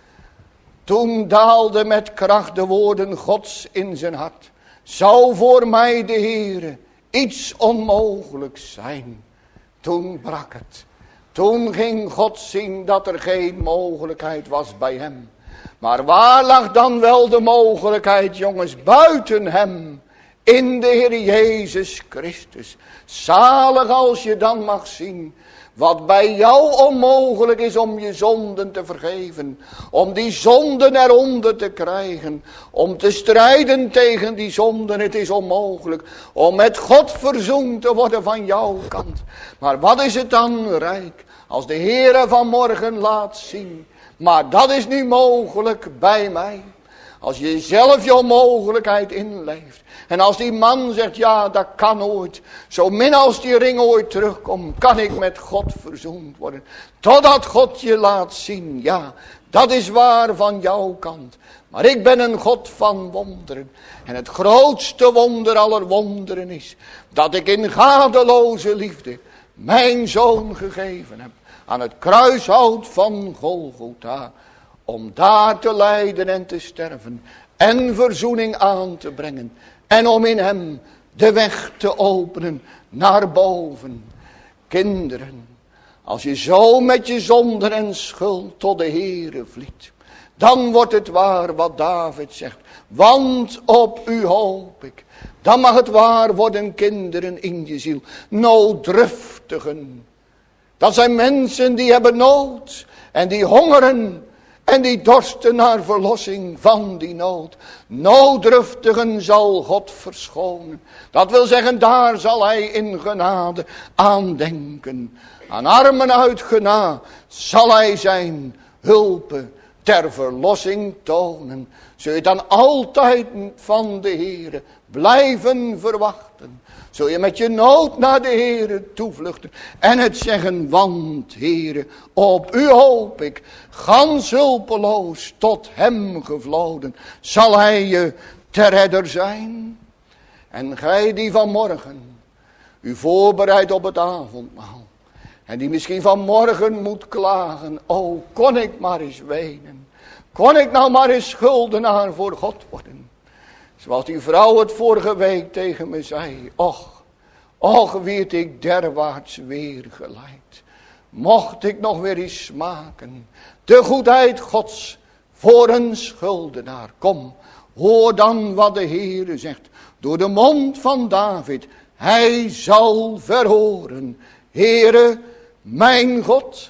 Toen daalde met kracht de woorden Gods in zijn hart. Zou voor mij de Heere iets onmogelijks zijn? Toen brak het. Toen ging God zien dat er geen mogelijkheid was bij hem. Maar waar lag dan wel de mogelijkheid, jongens, buiten hem? In de Heer Jezus Christus. Zalig als je dan mag zien wat bij jou onmogelijk is om je zonden te vergeven. Om die zonden eronder te krijgen. Om te strijden tegen die zonden. Het is onmogelijk om met God verzoend te worden van jouw kant. Maar wat is het dan rijk als de Heere vanmorgen laat zien. Maar dat is niet mogelijk bij mij. Als je zelf je onmogelijkheid inleeft. En als die man zegt, ja, dat kan ooit. Zo min als die ring ooit terugkomt, kan ik met God verzoend worden. Totdat God je laat zien, ja, dat is waar van jouw kant. Maar ik ben een God van wonderen. En het grootste wonder aller wonderen is, dat ik in gadeloze liefde mijn zoon gegeven heb. aan het kruishout van Golgotha, om daar te lijden en te sterven en verzoening aan te brengen en om in hem de weg te openen naar boven. Kinderen, als je zo met je zonden en schuld tot de Heere vliet, dan wordt het waar wat David zegt. Want op u hoop ik. Dan mag het waar worden, kinderen, in je ziel. Nooddruftigen. Dat zijn mensen die hebben nood. En die hongeren. En die dorsten naar verlossing van die nood. Nooddruftigen zal God verschonen. Dat wil zeggen, daar zal hij in genade aan denken. Aan armen uit genade zal hij zijn hulpen ter verlossing tonen. Zul je dan altijd van de Heere blijven verwachten. Zul je met je nood naar de Heere toevluchten. En het zeggen, want Heere, op u hoop ik. Gans hulpeloos tot hem gevloden. Zal hij je ter redder zijn. En gij die vanmorgen u voorbereidt op het avondmaal. En die misschien vanmorgen moet klagen. O, kon ik maar eens wenen. Kon ik nou maar eens schuldenaar voor God worden. Zoals die vrouw het vorige week tegen me zei. Och, och werd ik derwaarts weer geleid. Mocht ik nog weer eens smaken. De goedheid Gods voor een schuldenaar. Kom, hoor dan wat de Heere zegt. Door de mond van David. Hij zal verhoren. Heere, mijn God,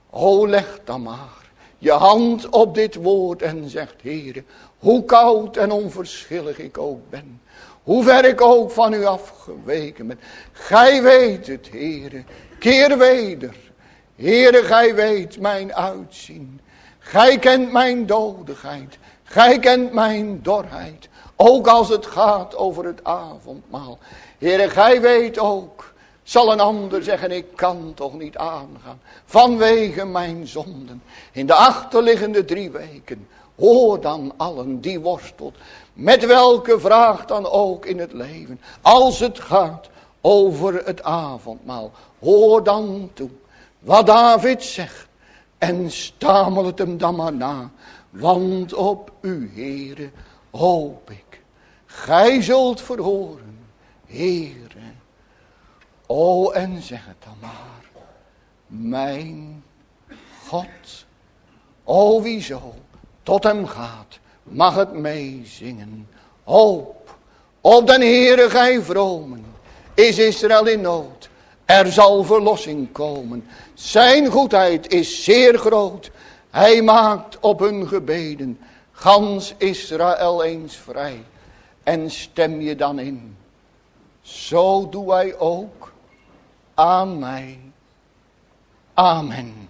o leg dan maar je hand op dit woord en zegt, Heere, hoe koud en onverschillig ik ook ben, hoe ver ik ook van u afgeweken ben, gij weet het, Heere, keer weder, Heere, gij weet mijn uitzien, gij kent mijn dodigheid, gij kent mijn dorheid, ook als het gaat over het avondmaal, Heere, gij weet ook. Zal een ander zeggen, ik kan toch niet aangaan. Vanwege mijn zonden. In de achterliggende drie weken. Hoor dan allen die worstelt. Met welke vraag dan ook in het leven. Als het gaat over het avondmaal. Hoor dan toe. Wat David zegt. En stamel het hem dan maar na. Want op u, Heere, hoop ik. Gij zult verhoren, Heere. O, en zeg het dan maar. Mijn God. O, wie zo tot hem gaat, mag het meezingen. Hoop op den Heere gij vromen. Is Israël in nood. Er zal verlossing komen. Zijn goedheid is zeer groot. Hij maakt op hun gebeden gans Israël eens vrij. En stem je dan in. Zo doe hij ook aan mij. Amen.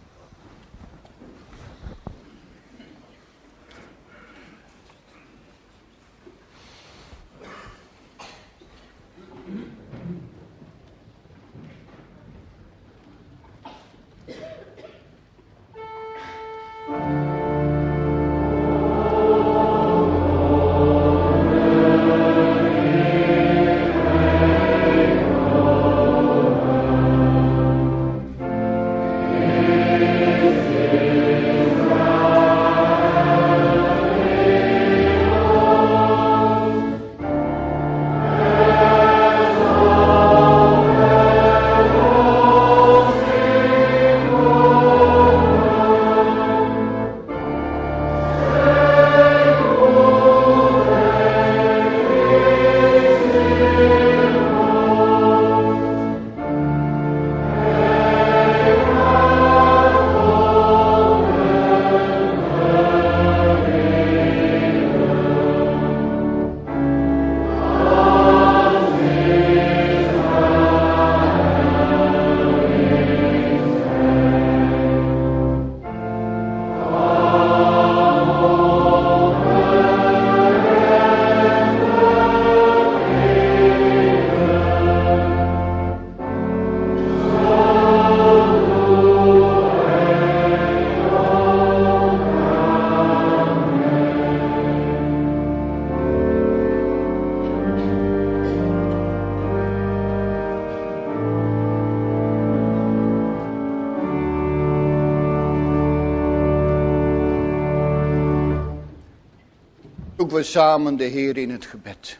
Zoeken we samen de Heer in het gebed.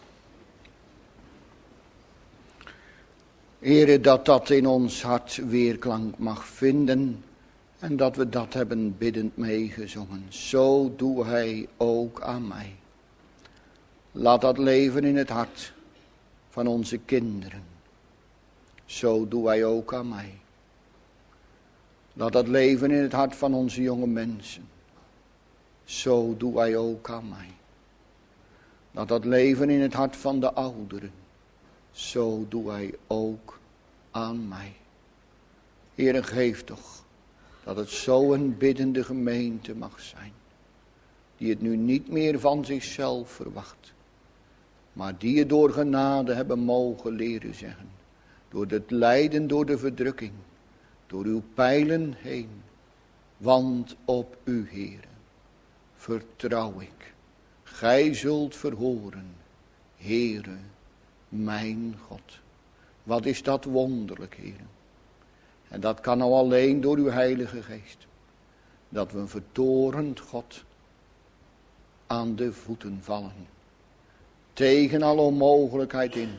Heere, dat dat in ons hart weerklank mag vinden en dat we dat hebben biddend meegezongen. Zo doe Hij ook aan mij. Laat dat leven in het hart van onze kinderen. Zo doe Hij ook aan mij. Laat dat leven in het hart van onze jonge mensen. Zo doe Hij ook aan mij. Laat dat leven in het hart van de ouderen. Zo doe Hij ook aan mij. Heere, geef toch dat het zo een biddende gemeente mag zijn. Die het nu niet meer van zichzelf verwacht. Maar die het door genade hebben mogen leren zeggen. Door het lijden, door de verdrukking. Door uw pijlen heen. Want op u, Heere, vertrouw ik. Gij zult verhoren, Heere, mijn God. Wat is dat wonderlijk, Heere. En dat kan nou alleen door uw Heilige Geest. Dat we een vertorend God aan de voeten vallen. Tegen alle onmogelijkheid in.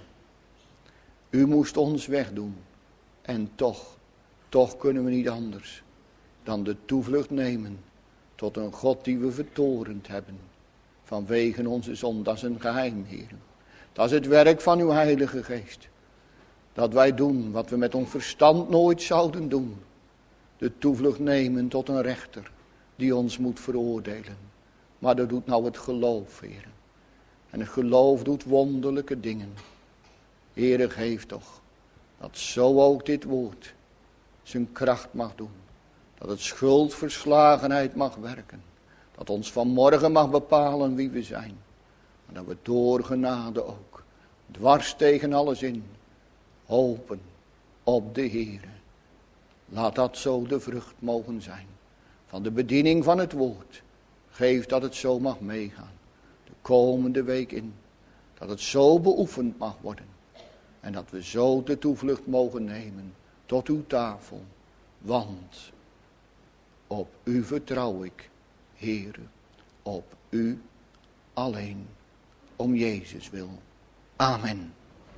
U moest ons wegdoen. En toch, toch kunnen we niet anders dan de toevlucht nemen tot een God die we vertorend hebben. Vanwege onze zonde. Dat is een geheim, Heer. Dat is het werk van uw Heilige Geest. Dat wij doen wat we met ons verstand nooit zouden doen. De toevlucht nemen tot een rechter die ons moet veroordelen. Maar dat doet nou het geloof, Heer. En het geloof doet wonderlijke dingen. Heere, geef toch dat zo ook dit woord zijn kracht mag doen. Dat het schuldverslagenheid mag werken. Dat ons vanmorgen mag bepalen wie we zijn. En dat we door genade ook, dwars tegen alles in, hopen op de Heere. Laat dat zo de vrucht mogen zijn. Van de bediening van het woord. Geef dat het zo mag meegaan. De komende week in. Dat het zo beoefend mag worden. En dat we zo de toevlucht mogen nemen tot uw tafel. Want op u vertrouw ik, Heere. Op u alleen. Om Jezus wil. Amen.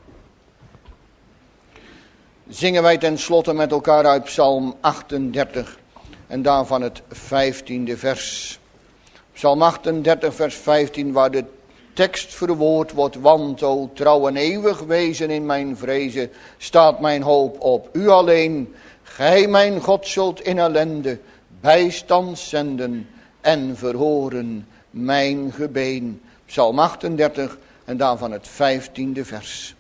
Zingen wij ten slotte met elkaar uit Psalm achtendertig. En daarvan het vijftiende vers. Psalm achtendertig vers vijftien, waar de tekst verwoord wordt. Want o trouw en eeuwig wezen in mijn vrezen, staat mijn hoop op u alleen. Gij mijn God zult in ellende bijstand zenden en verhoren mijn gebeden. Psalm achtendertig en daarvan het vijftiende vers.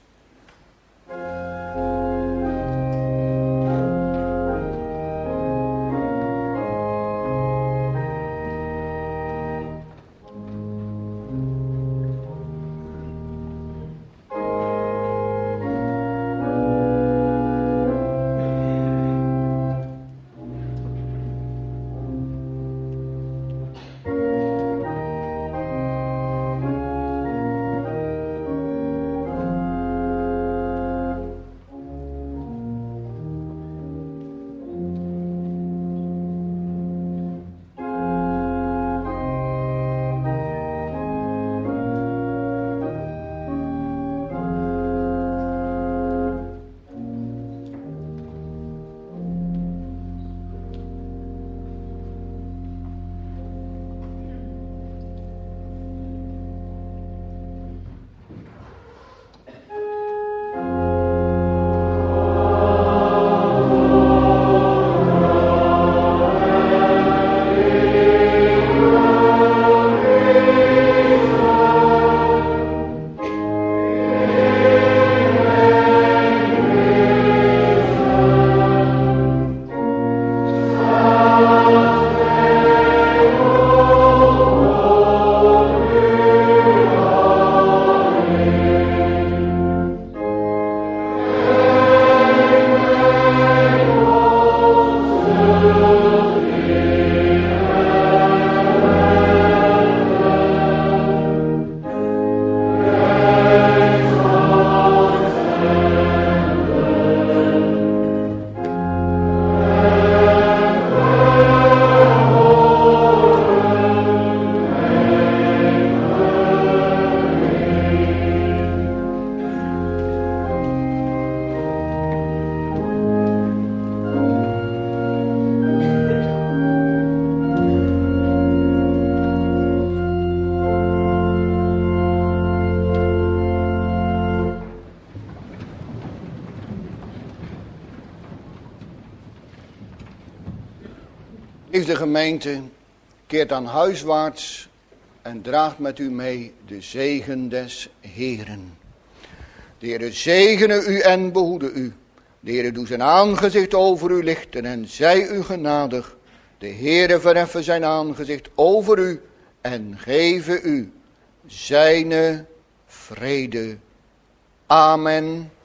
Liefde gemeente, keert dan huiswaarts en draagt met u mee de zegen des Heeren. De Heere zegene u en behoede u. De Heere doe zijn aangezicht over u lichten en zij u genadig. De Heere verheffen zijn aangezicht over u en geven u zijne vrede. Amen.